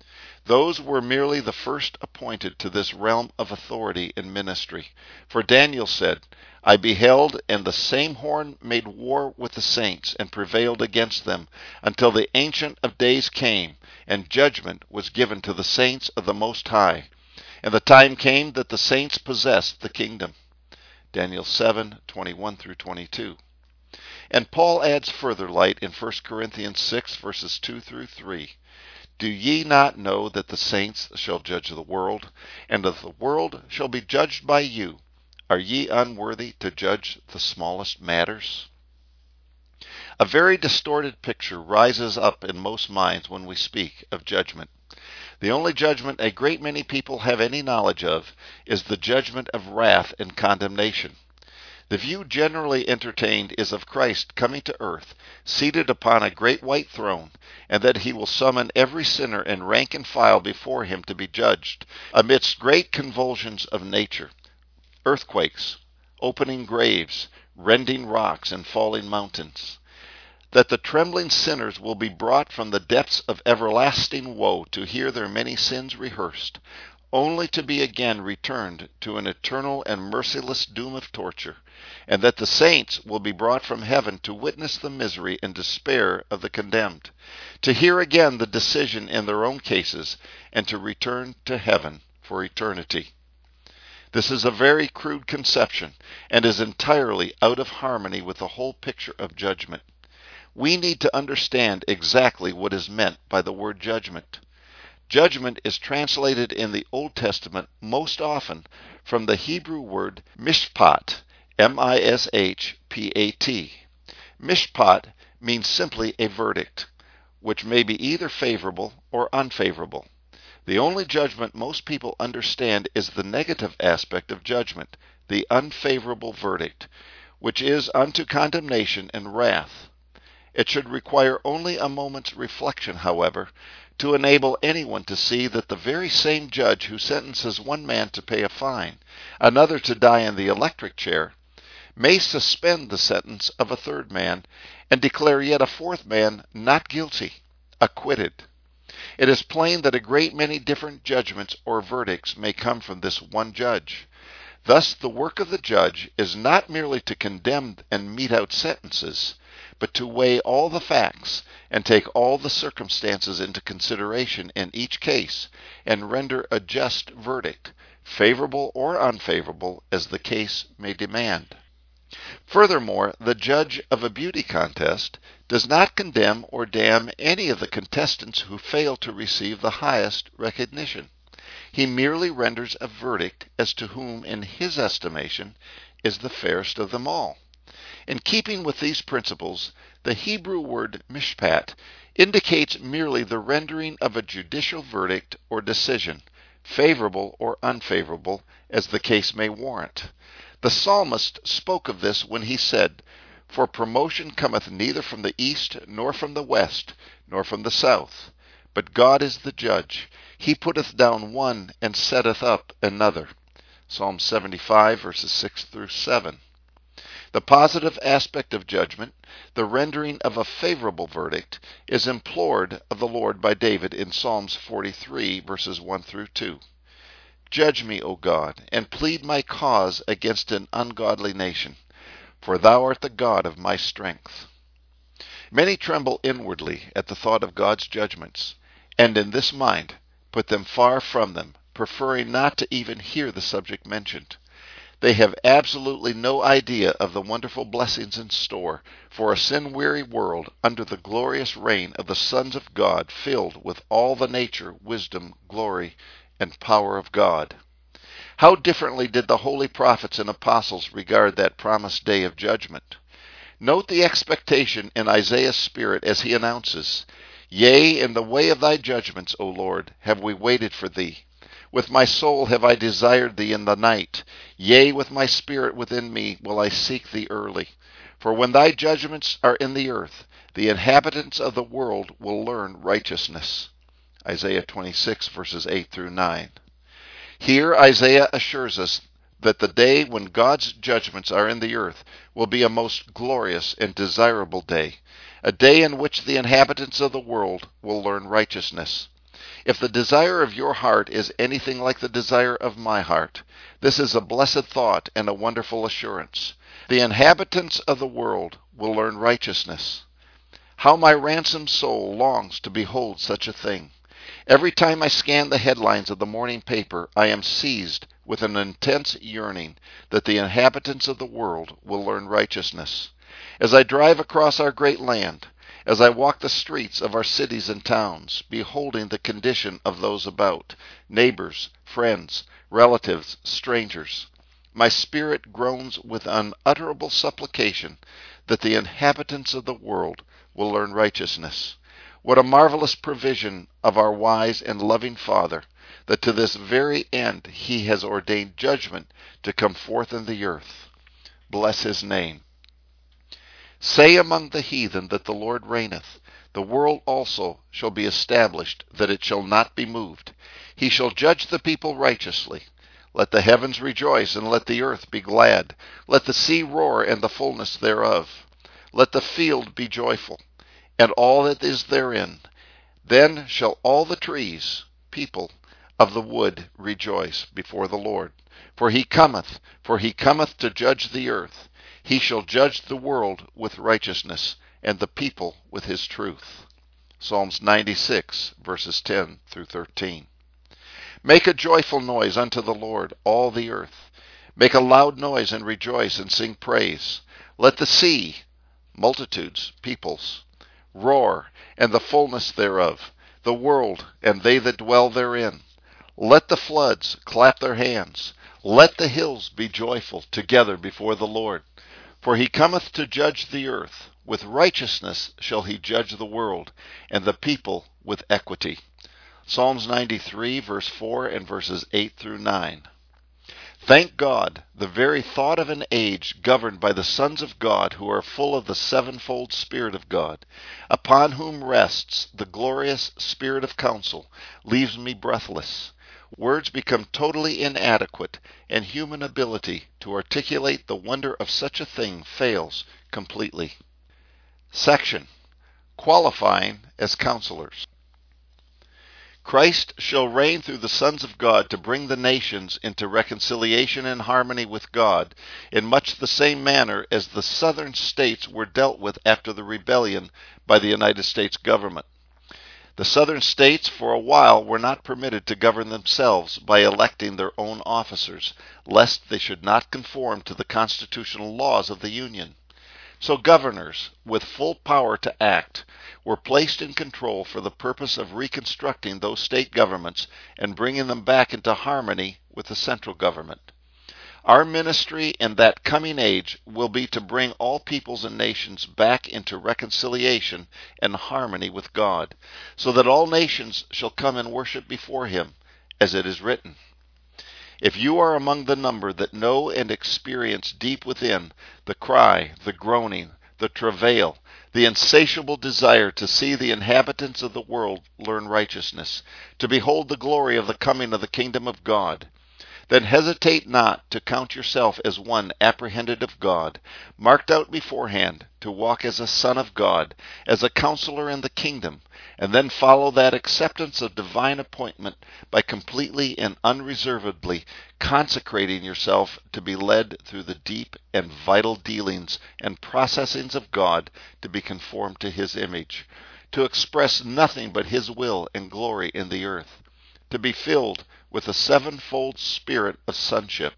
Those were merely the first appointed to this realm of authority and ministry. For Daniel said, "I beheld, and the same horn made war with the saints, and prevailed against them, until the Ancient of Days came, and judgment was given to the saints of the Most High. And the time came that the saints possessed the kingdom." Daniel seven, twenty-one through twenty-two. And Paul adds further light in First Corinthians six, verses two through three. "Do ye not know that the saints shall judge the world? And if the world shall be judged by you, are ye unworthy to judge the smallest matters?" A very distorted picture rises up in most minds when we speak of judgment. The only judgment a great many people have any knowledge of is the judgment of wrath and condemnation. The view generally entertained is of Christ coming to earth, seated upon a great white throne, and that he will summon every sinner in rank and file before him to be judged, amidst great convulsions of nature, earthquakes, opening graves, rending rocks, and falling mountains. That the trembling sinners will be brought from the depths of everlasting woe to hear their many sins rehearsed, only to be again returned to an eternal and merciless doom of torture, and that the saints will be brought from heaven to witness the misery and despair of the condemned, to hear again the decision in their own cases, and to return to heaven for eternity. This is a very crude conception, and is entirely out of harmony with the whole picture of judgment. we need to understand exactly what is meant by the word judgment. Judgment is translated in the Old Testament most often from the Hebrew word mishpat, M I S H P A T. Mishpat means simply a verdict, which may be either favorable or unfavorable. The only judgment most people understand is the negative aspect of judgment, the unfavorable verdict, which is unto condemnation and wrath. It should require only a moment's reflection, however, to enable anyone to see that the very same judge who sentences one man to pay a fine, another to die in the electric chair, may suspend the sentence of a third man and declare yet a fourth man not guilty, acquitted. It is plain that a great many different judgments or verdicts may come from this one judge. Thus, the work of the judge is not merely to condemn and mete out sentences, but to weigh all the facts and take all the circumstances into consideration in each case and render a just verdict, favorable or unfavorable as the case may demand. Furthermore, the judge of a beauty contest does not condemn or damn any of the contestants who fail to receive the highest recognition. He merely renders a verdict as to whom, in his estimation, is the fairest of them all. In keeping with these principles, the Hebrew word mishpat indicates merely the rendering of a judicial verdict or decision, favorable or unfavorable, as the case may warrant. The psalmist spoke of this when he said, "For promotion cometh neither from the east, nor from the west, nor from the south. But God is the judge. He putteth down one, and setteth up another." Psalm seventy-five, verses six through seven. The positive aspect of judgment, the rendering of a favorable verdict, is implored of the Lord by David in Psalms forty-three, verses one through two. "Judge me, O God, and plead my cause against an ungodly nation, for thou art the God of my strength." Many tremble inwardly at the thought of God's judgments, and in this mind put them far from them, preferring not to even hear the subject mentioned. They have absolutely no idea of the wonderful blessings in store for a sin-weary world under the glorious reign of the sons of God, filled with all the nature, wisdom, glory, and power of God. How differently did the holy prophets and apostles regard that promised day of judgment. Note the expectation in Isaiah's spirit as he announces, "Yea, in the way of thy judgments, O Lord, have we waited for thee. With my soul have I desired thee in the night. Yea, with my spirit within me will I seek thee early. For when thy judgments are in the earth, the inhabitants of the world will learn righteousness." Isaiah twenty-six, verses eight through nine. Here Isaiah assures us that the day when God's judgments are in the earth will be a most glorious and desirable day, a day in which the inhabitants of the world will learn righteousness. If the desire of your heart is anything like the desire of my heart, this is a blessed thought and a wonderful assurance. The inhabitants of the world will learn righteousness. How my ransomed soul longs to behold such a thing. Every time I scan the headlines of the morning paper, I am seized with an intense yearning that the inhabitants of the world will learn righteousness. As I drive across our great land, as I walk the streets of our cities and towns, beholding the condition of those about, neighbors, friends, relatives, strangers, my spirit groans with unutterable supplication that the inhabitants of the world will learn righteousness. What a marvelous provision of our wise and loving Father, that to this very end he has ordained judgment to come forth in the earth. Bless his name. Say among the heathen that the Lord reigneth. The world also shall be established, that it shall not be moved. He shall judge the people righteously. Let the heavens rejoice, and let the earth be glad. Let the sea roar, and the fullness thereof. Let the field be joyful, and all that is therein. Then shall all the trees, people, of the wood rejoice before the Lord. For he cometh, for he cometh to judge the earth. He shall judge the world with righteousness, and the people with his truth. Psalms ninety-six, verses ten through thirteen. Make a joyful noise unto the Lord, all the earth. Make a loud noise and rejoice and sing praise. Let the sea, multitudes, peoples, roar, and the fullness thereof, the world, and they that dwell therein. Let the floods clap their hands. Let the hills be joyful together before the Lord. For he cometh to judge the earth. With righteousness shall he judge the world, and the people with equity. Psalms ninety-three, verse four, and verses eight through nine. Thank God, the very thought of an age governed by the sons of God who are full of the sevenfold Spirit of God, upon whom rests the glorious Spirit of counsel, leaves me breathless. Words become totally inadequate, and human ability to articulate the wonder of such a thing fails completely. Section: Qualifying as Counselors. Christ shall reign through the sons of God to bring the nations into reconciliation and harmony with God, in much the same manner as the southern states were dealt with after the rebellion by the United States government. The southern states for a while were not permitted to govern themselves by electing their own officers, lest they should not conform to the constitutional laws of the Union. So governors, with full power to act, were placed in control for the purpose of reconstructing those state governments and bringing them back into harmony with the central government. Our ministry in that coming age will be to bring all peoples and nations back into reconciliation and harmony with God, so that all nations shall come and worship before him, as it is written. If you are among the number that know and experience deep within the cry, the groaning, the travail, the insatiable desire to see the inhabitants of the world learn righteousness, to behold the glory of the coming of the kingdom of God, then hesitate not to count yourself as one apprehended of God, marked out beforehand to walk as a son of God, as a counselor in the kingdom, and then follow that acceptance of divine appointment by completely and unreservedly consecrating yourself to be led through the deep and vital dealings and processings of God to be conformed to his image, to express nothing but his will and glory in the earth, to be filled with the sevenfold spirit of sonship.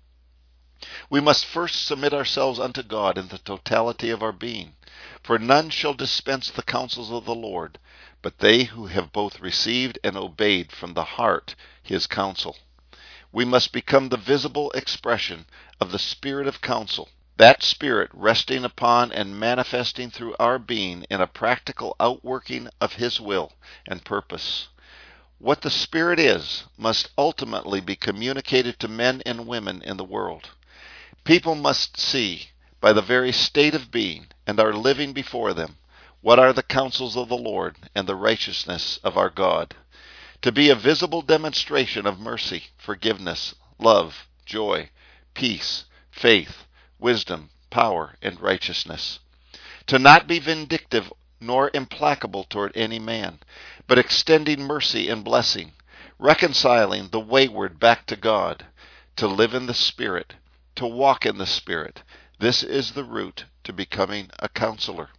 We must first submit ourselves unto God in the totality of our being, for none shall dispense the counsels of the Lord, but they who have both received and obeyed from the heart his counsel. We must become the visible expression of the spirit of counsel, that spirit resting upon and manifesting through our being in a practical outworking of his will and purpose. What the Spirit is must ultimately be communicated to men and women in the world. People must see, by the very state of being, and are living before them, what are the counsels of the Lord and the righteousness of our God, to be a visible demonstration of mercy, forgiveness, love, joy, peace, faith, wisdom, power, and righteousness, to not be vindictive nor implacable toward any man, but extending mercy and blessing, reconciling the wayward back to God, to live in the Spirit, to walk in the Spirit. This is the route to becoming a counselor.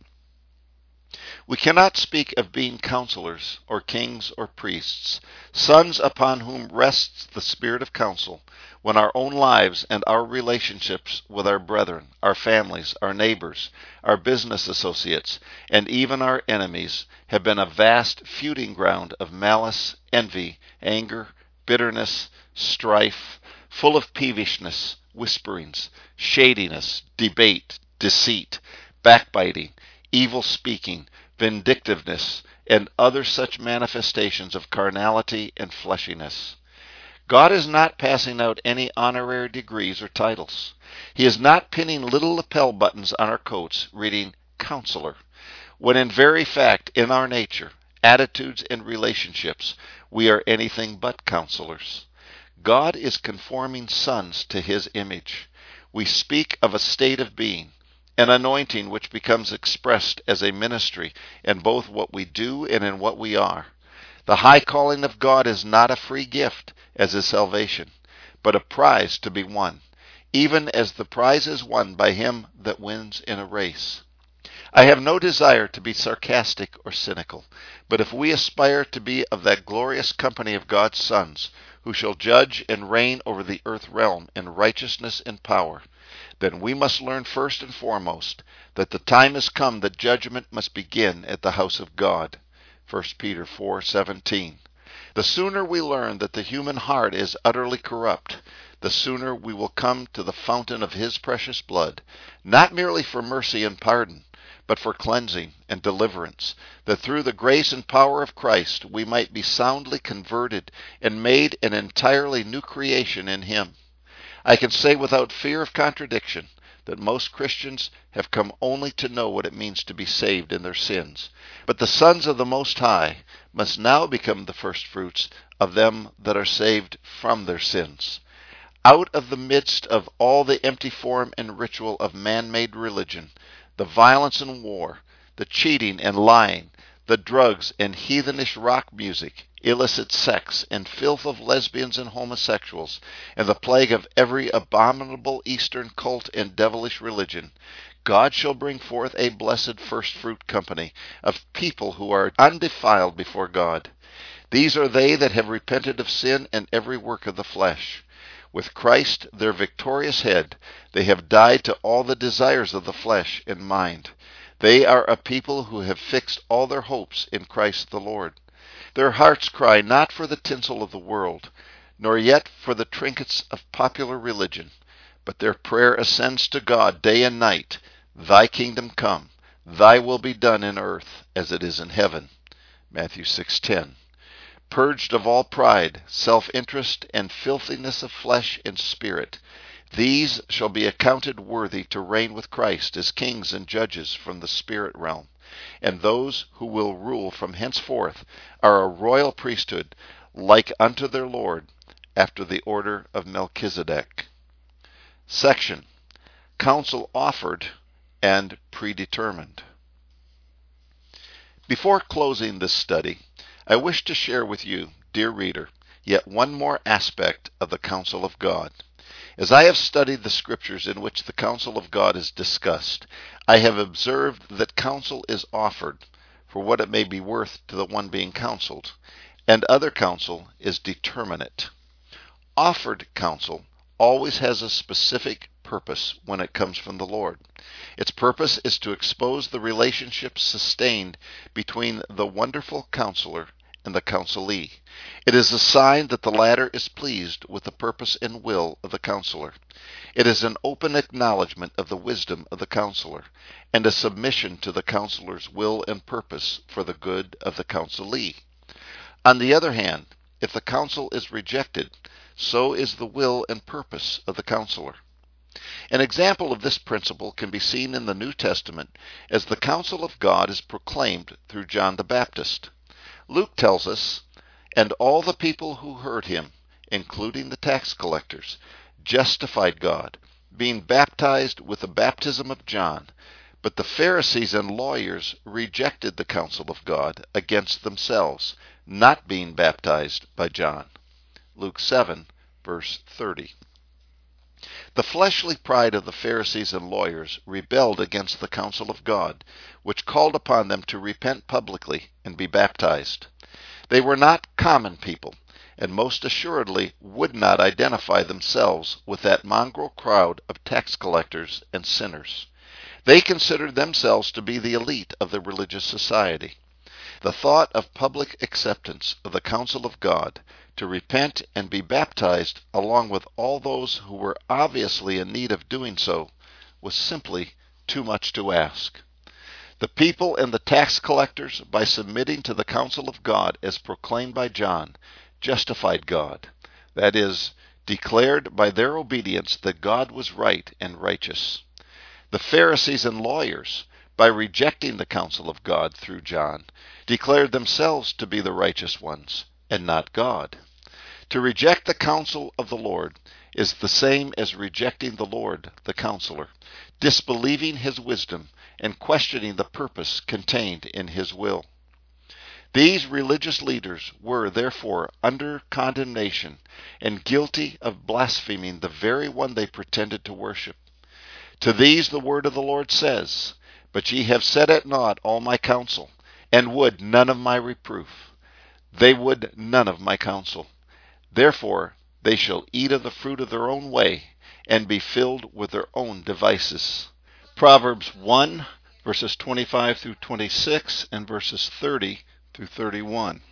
We cannot speak of being counselors, or kings, or priests, sons upon whom rests the spirit of counsel, when our own lives and our relationships with our brethren, our families, our neighbors, our business associates, and even our enemies have been a vast feuding ground of malice, envy, anger, bitterness, strife, full of peevishness, whisperings, shadiness, debate, deceit, backbiting, evil speaking, vindictiveness, and other such manifestations of carnality and fleshiness. God is not passing out any honorary degrees or titles. He is not pinning little lapel buttons on our coats reading counselor, when in very fact, in our nature, attitudes, and relationships, we are anything but counselors. God is conforming sons to his image. We speak of a state of being, an anointing which becomes expressed as a ministry in both what we do and in what we are. The high calling of God is not a free gift, as is salvation, but a prize to be won, even as the prize is won by him that wins in a race. I have no desire to be sarcastic or cynical, but if we aspire to be of that glorious company of God's sons, who shall judge and reign over the earth realm in righteousness and power, then we must learn first and foremost that the time has come that judgment must begin at the house of God. First Peter four seventeen. The sooner we learn that the human heart is utterly corrupt, the sooner we will come to the fountain of His precious blood, not merely for mercy and pardon, but for cleansing and deliverance, that through the grace and power of Christ we might be soundly converted and made an entirely new creation in Him. I can say without fear of contradiction that most Christians have come only to know what it means to be saved in their sins. But the sons of the Most High must now become the first fruits of them that are saved from their sins. Out of the midst of all the empty form and ritual of man-made religion, the violence and war, the cheating and lying, the drugs and heathenish rock music, illicit sex, and filth of lesbians and homosexuals, and the plague of every abominable Eastern cult and devilish religion, God shall bring forth a blessed first-fruit company of people who are undefiled before God. These are they that have repented of sin and every work of the flesh. With Christ, their victorious head, they have died to all the desires of the flesh and mind. They are a people who have fixed all their hopes in Christ the Lord. Their hearts cry not for the tinsel of the world, nor yet for the trinkets of popular religion, but their prayer ascends to God day and night. Thy kingdom come, thy will be done in earth as it is in heaven. Matthew six ten. Purged of all pride, self-interest, and filthiness of flesh and spirit, these shall be accounted worthy to reign with Christ as kings and judges from the spirit realm. And those who will rule from henceforth are a royal priesthood, like unto their Lord, after the order of Melchizedek. Section: Counsel offered and predetermined. Before closing this study, I wish to share with you, dear reader, yet one more aspect of the counsel of God. As I have studied the scriptures in which the counsel of God is discussed, I have observed that counsel is offered for what it may be worth to the one being counseled, and other counsel is determinate. Offered counsel always has a specific purpose when it comes from the Lord. Its purpose is to expose the relationship sustained between the wonderful counselor and the counselee. It is a sign that the latter is pleased with the purpose and will of the counselor. It is an open acknowledgement of the wisdom of the counselor, and a submission to the counselor's will and purpose for the good of the counselee. On the other hand, if the counsel is rejected, so is the will and purpose of the counselor. An example of this principle can be seen in the New Testament as the counsel of God is proclaimed through John the Baptist. Luke tells us, "And all the people who heard him, including the tax collectors, justified God, being baptized with the baptism of John. But the Pharisees and lawyers rejected the counsel of God against themselves, not being baptized by John." Luke seven, verse thirty. The fleshly pride of the Pharisees and lawyers rebelled against the counsel of God, which called upon them to repent publicly and be baptized. They were not common people, and most assuredly would not identify themselves with that mongrel crowd of tax collectors and sinners. They considered themselves to be the elite of the religious society. The thought of public acceptance of the counsel of God to repent and be baptized along with all those who were obviously in need of doing so was simply too much to ask. The people and the tax collectors, by submitting to the counsel of God as proclaimed by John, justified God, that is, declared by their obedience that God was right and righteous. The Pharisees and lawyers, by rejecting the counsel of God through John, declared themselves to be the righteous ones, and not God. To reject the counsel of the Lord is the same as rejecting the Lord, the counselor, disbelieving his wisdom, and questioning the purpose contained in his will. These religious leaders were, therefore, under condemnation and guilty of blaspheming the very one they pretended to worship. To these the word of the Lord says, But ye have set at naught all my counsel, and would none of my reproof. They would none of my counsel. Therefore they shall eat of the fruit of their own way, and be filled with their own devices. Proverbs one, verses twenty-five through twenty-six, and verses thirty through thirty-one.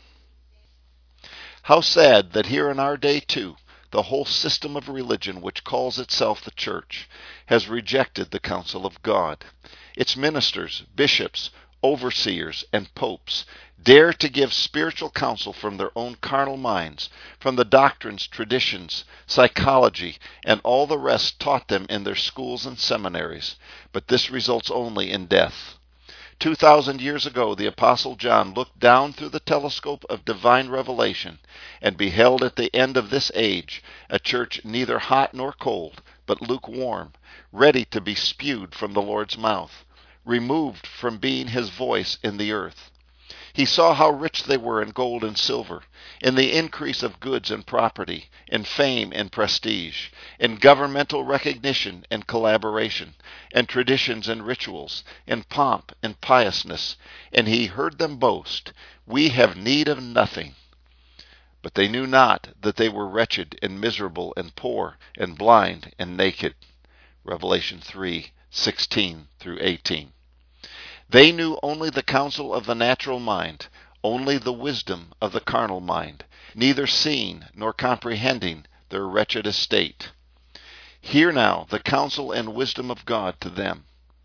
How sad that here in our day, too, the whole system of religion which calls itself the church has rejected the counsel of God. Its ministers, bishops, overseers, and popes dare to give spiritual counsel from their own carnal minds, from the doctrines, traditions, psychology, and all the rest taught them in their schools and seminaries, but this results only in death. Two thousand years ago, the Apostle John looked down through the telescope of divine revelation and beheld at the end of this age a church neither hot nor cold, but lukewarm, ready to be spewed from the Lord's mouth, removed from being his voice in the earth. He saw how rich they were in gold and silver, in the increase of goods and property, in fame and prestige, in governmental recognition and collaboration, and traditions and rituals, in pomp and piousness, and he heard them boast, "We have need of nothing." But they knew not that they were wretched and miserable and poor and blind and naked. Revelation three, sixteen through eighteen. They knew only the counsel of the natural mind, only the wisdom of the carnal mind, neither seeing nor comprehending their wretched estate. Hear now the counsel and wisdom of God to them.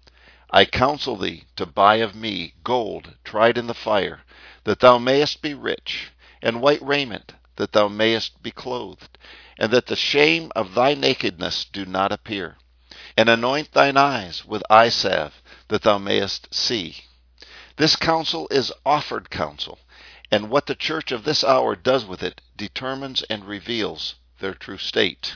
I counsel thee to buy of me gold tried in the fire, that thou mayest be rich, and white raiment, that thou mayest be clothed, and that the shame of thy nakedness do not appear. And anoint thine eyes with eye salve, that thou mayest see. This counsel is offered counsel, and what the church of this hour does with it determines and reveals their true state.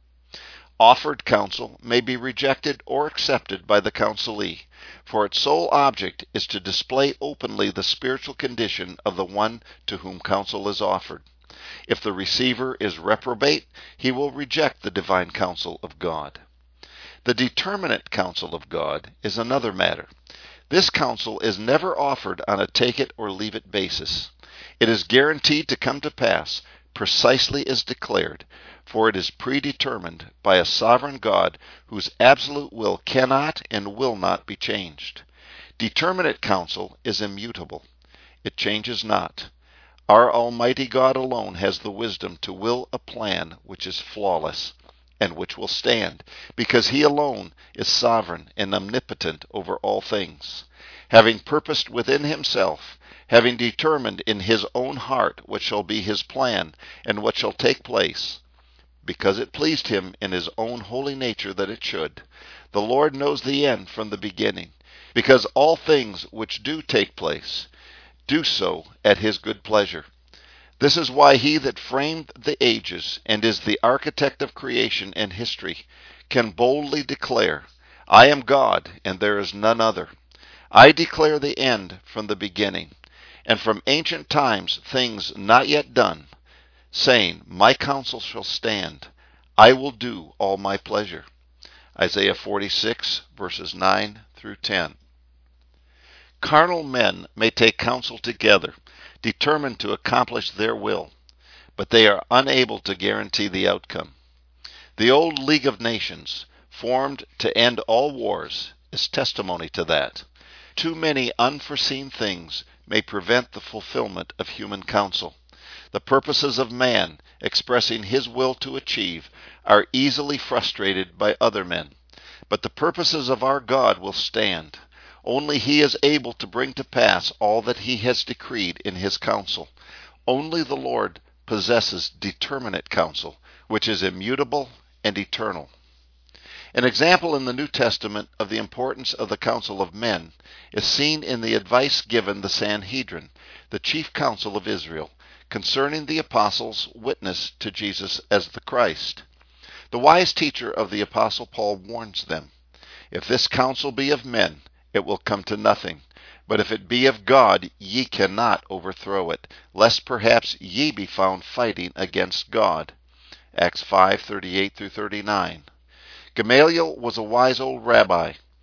Offered counsel may be rejected or accepted by the counselee, for its sole object is to display openly the spiritual condition of the one to whom counsel is offered. If the receiver is reprobate, he will reject the divine counsel of God. The determinate counsel of God is another matter. This counsel is never offered on a take-it-or-leave-it basis. It is guaranteed to come to pass precisely as declared, for it is predetermined by a sovereign God whose absolute will cannot and will not be changed. Determinate counsel is immutable. It changes not. Our Almighty God alone has the wisdom to will a plan which is flawless, and which will stand, because he alone is sovereign and omnipotent over all things. Having purposed within himself, having determined in his own heart what shall be his plan, and what shall take place, because it pleased him in his own holy nature that it should, the Lord knows the end from the beginning, because all things which do take place do so at his good pleasure. This is why he that framed the ages and is the architect of creation and history can boldly declare, I am God and there is none other. I declare the end from the beginning, and from ancient times things not yet done, saying, My counsel shall stand. I will do all my pleasure. Isaiah forty-six, verses nine through ten. Carnal men may take counsel together, determined to accomplish their will, but they are unable to guarantee the outcome. The old League of Nations, formed to end all wars, is testimony to that. Too many unforeseen things may prevent the fulfillment of human counsel. The purposes of man, expressing his will to achieve, are easily frustrated by other men. But the purposes of our God will stand. Only he is able to bring to pass all that he has decreed in his counsel. Only the Lord possesses determinate counsel, which is immutable and eternal. An example in the New Testament of the importance of the counsel of men is seen in the advice given the Sanhedrin, the chief council of Israel, concerning the apostles' witness to Jesus as the Christ. The wise teacher of the Apostle Paul warns them, If this counsel be of men, it will come to nothing. But if it be of God, ye cannot overthrow it, lest perhaps ye be found fighting against God. Acts five, thirty-eight through thirty-nine. Gamaliel was a wise old rabbi.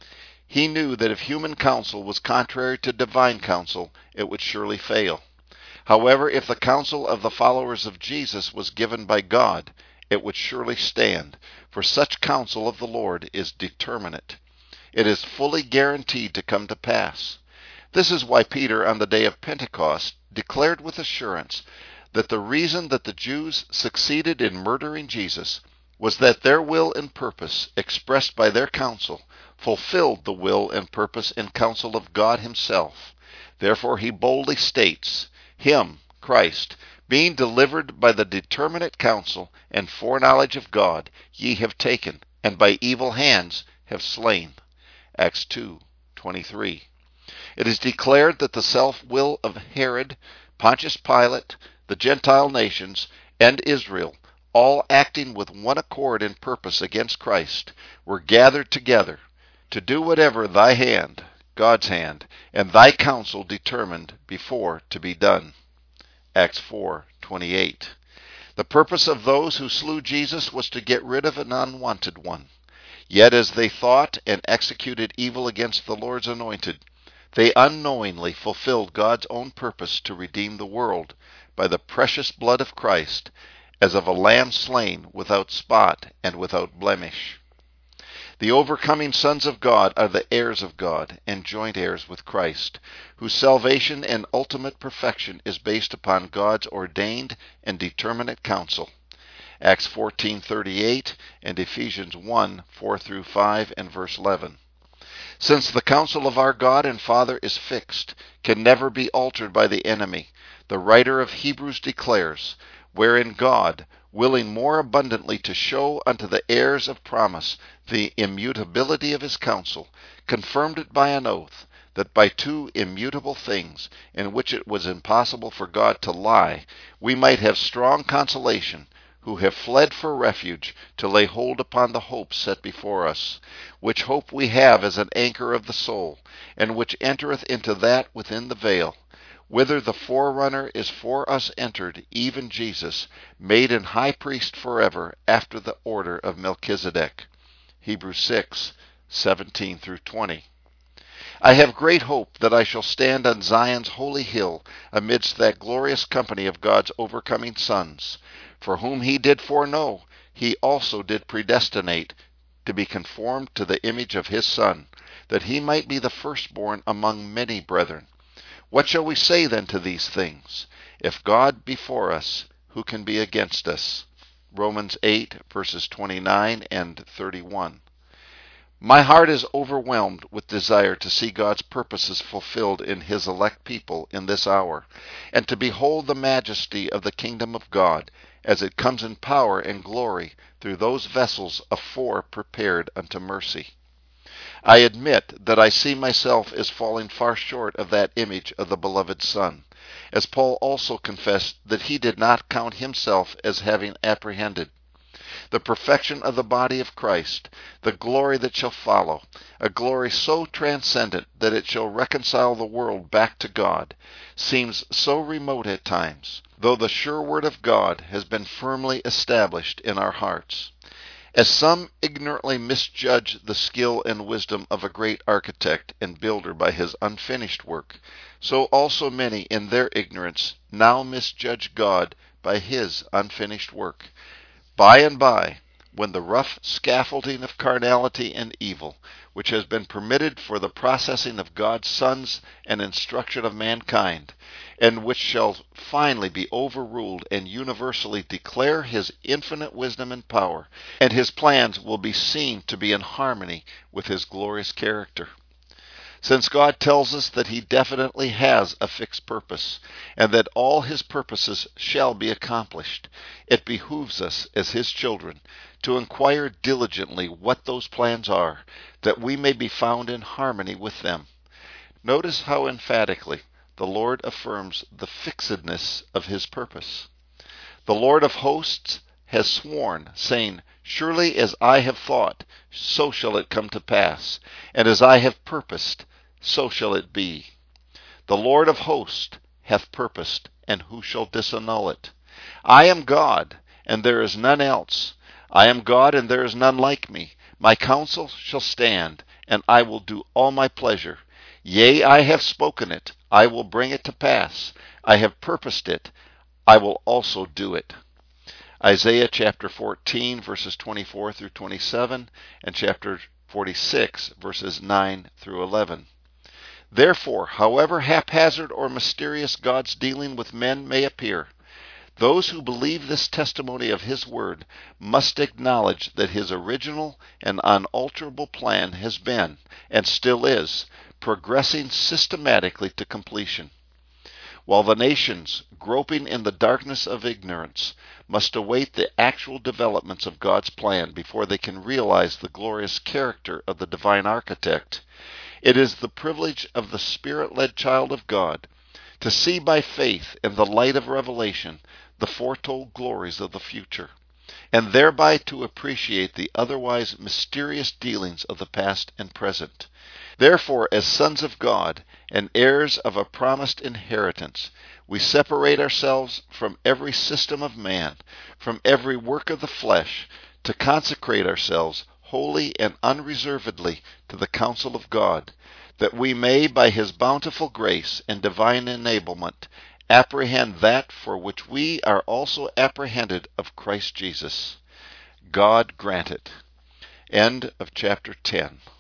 He knew that if human counsel was contrary to divine counsel, it would surely fail. However, if the counsel of the followers of Jesus was given by God, it would surely stand, for such counsel of the Lord is determinate. It is fully guaranteed to come to pass. This is why Peter, on the day of Pentecost, declared with assurance that the reason that the Jews succeeded in murdering Jesus was that their will and purpose, expressed by their counsel, fulfilled the will and purpose and counsel of God himself. Therefore he boldly states, Him, Christ, being delivered by the determinate counsel and foreknowledge of God, ye have taken, and by evil hands have slain. Acts two twenty-three. It is declared that the self-will of Herod, Pontius Pilate, the Gentile nations, and Israel, all acting with one accord in purpose against Christ, were gathered together to do whatever thy hand, God's hand, and thy counsel determined before to be done. Acts four twenty-eight. The purpose of those who slew Jesus was to get rid of an unwanted one. Yet as they thought and executed evil against the Lord's anointed, they unknowingly fulfilled God's own purpose to redeem the world by the precious blood of Christ, as of a lamb slain without spot and without blemish. The overcoming sons of God are the heirs of God and joint heirs with Christ, whose salvation and ultimate perfection is based upon God's ordained and determinate counsel. Acts fourteen thirty-eight and Ephesians one four through five and verse eleven. Since the counsel of our God and Father is fixed, can never be altered by the enemy, the writer of Hebrews declares, wherein God, willing more abundantly to show unto the heirs of promise the immutability of his counsel, confirmed it by an oath, that by two immutable things, in which it was impossible for God to lie, we might have strong consolation, who have fled for refuge to lay hold upon the hope set before us, which hope we have as an anchor of the soul, and which entereth into that within the veil, whither the forerunner is for us entered, even Jesus, made an high priest forever after the order of Melchizedek. Hebrews six seventeen through twenty. I have great hope that I shall stand on Zion's holy hill amidst that glorious company of God's overcoming sons, for whom he did foreknow, he also did predestinate to be conformed to the image of his Son, that he might be the firstborn among many brethren. What shall we say then to these things? If God be for us, who can be against us? Romans eight, verses twenty-nine and thirty-one. My heart is overwhelmed with desire to see God's purposes fulfilled in his elect people in this hour, and to behold the majesty of the kingdom of God as it comes in power and glory through those vessels afore prepared unto mercy. I admit that I see myself as falling far short of that image of the beloved Son, as Paul also confessed that he did not count himself as having apprehended the perfection of the body of Christ, the glory that shall follow, a glory so transcendent that it shall reconcile the world back to God, seems so remote at times, though the sure word of God has been firmly established in our hearts. As some ignorantly misjudge the skill and wisdom of a great architect and builder by his unfinished work, so also many in their ignorance now misjudge God by his unfinished work. By and by, when the rough scaffolding of carnality and evil, which has been permitted for the processing of God's sons and instruction of mankind, and which shall finally be overruled and universally declare his infinite wisdom and power, and his plans will be seen to be in harmony with his glorious character. Since God tells us that he definitely has a fixed purpose, and that all his purposes shall be accomplished, it behooves us as his children to inquire diligently what those plans are, that we may be found in harmony with them. Notice how emphatically the Lord affirms the fixedness of his purpose. The Lord of hosts has sworn, saying, Surely as I have thought, so shall it come to pass, and as I have purposed, so shall it be. The Lord of hosts hath purposed, and who shall disannul it? I am God, and there is none else. I am God, and there is none like me. My counsel shall stand, and I will do all my pleasure. Yea, I have spoken it, I will bring it to pass. I have purposed it, I will also do it. Isaiah chapter fourteen, verses twenty-four through twenty-seven, and chapter forty-six, verses nine through eleven. Therefore, however haphazard or mysterious God's dealing with men may appear, those who believe this testimony of His Word must acknowledge that His original and unalterable plan has been, and still is, progressing systematically to completion. While the nations, groping in the darkness of ignorance, must await the actual developments of God's plan before they can realize the glorious character of the divine architect, it is the privilege of the Spirit-led child of God to see by faith in the light of revelation the foretold glories of the future, and thereby to appreciate the otherwise mysterious dealings of the past and present. Therefore, as sons of God and heirs of a promised inheritance, we separate ourselves from every system of man, from every work of the flesh, to consecrate ourselves wholly and unreservedly to the counsel of God, that we may, by His bountiful grace and divine enablement, apprehend that for which we are also apprehended of Christ Jesus. God grant it. End of chapter ten.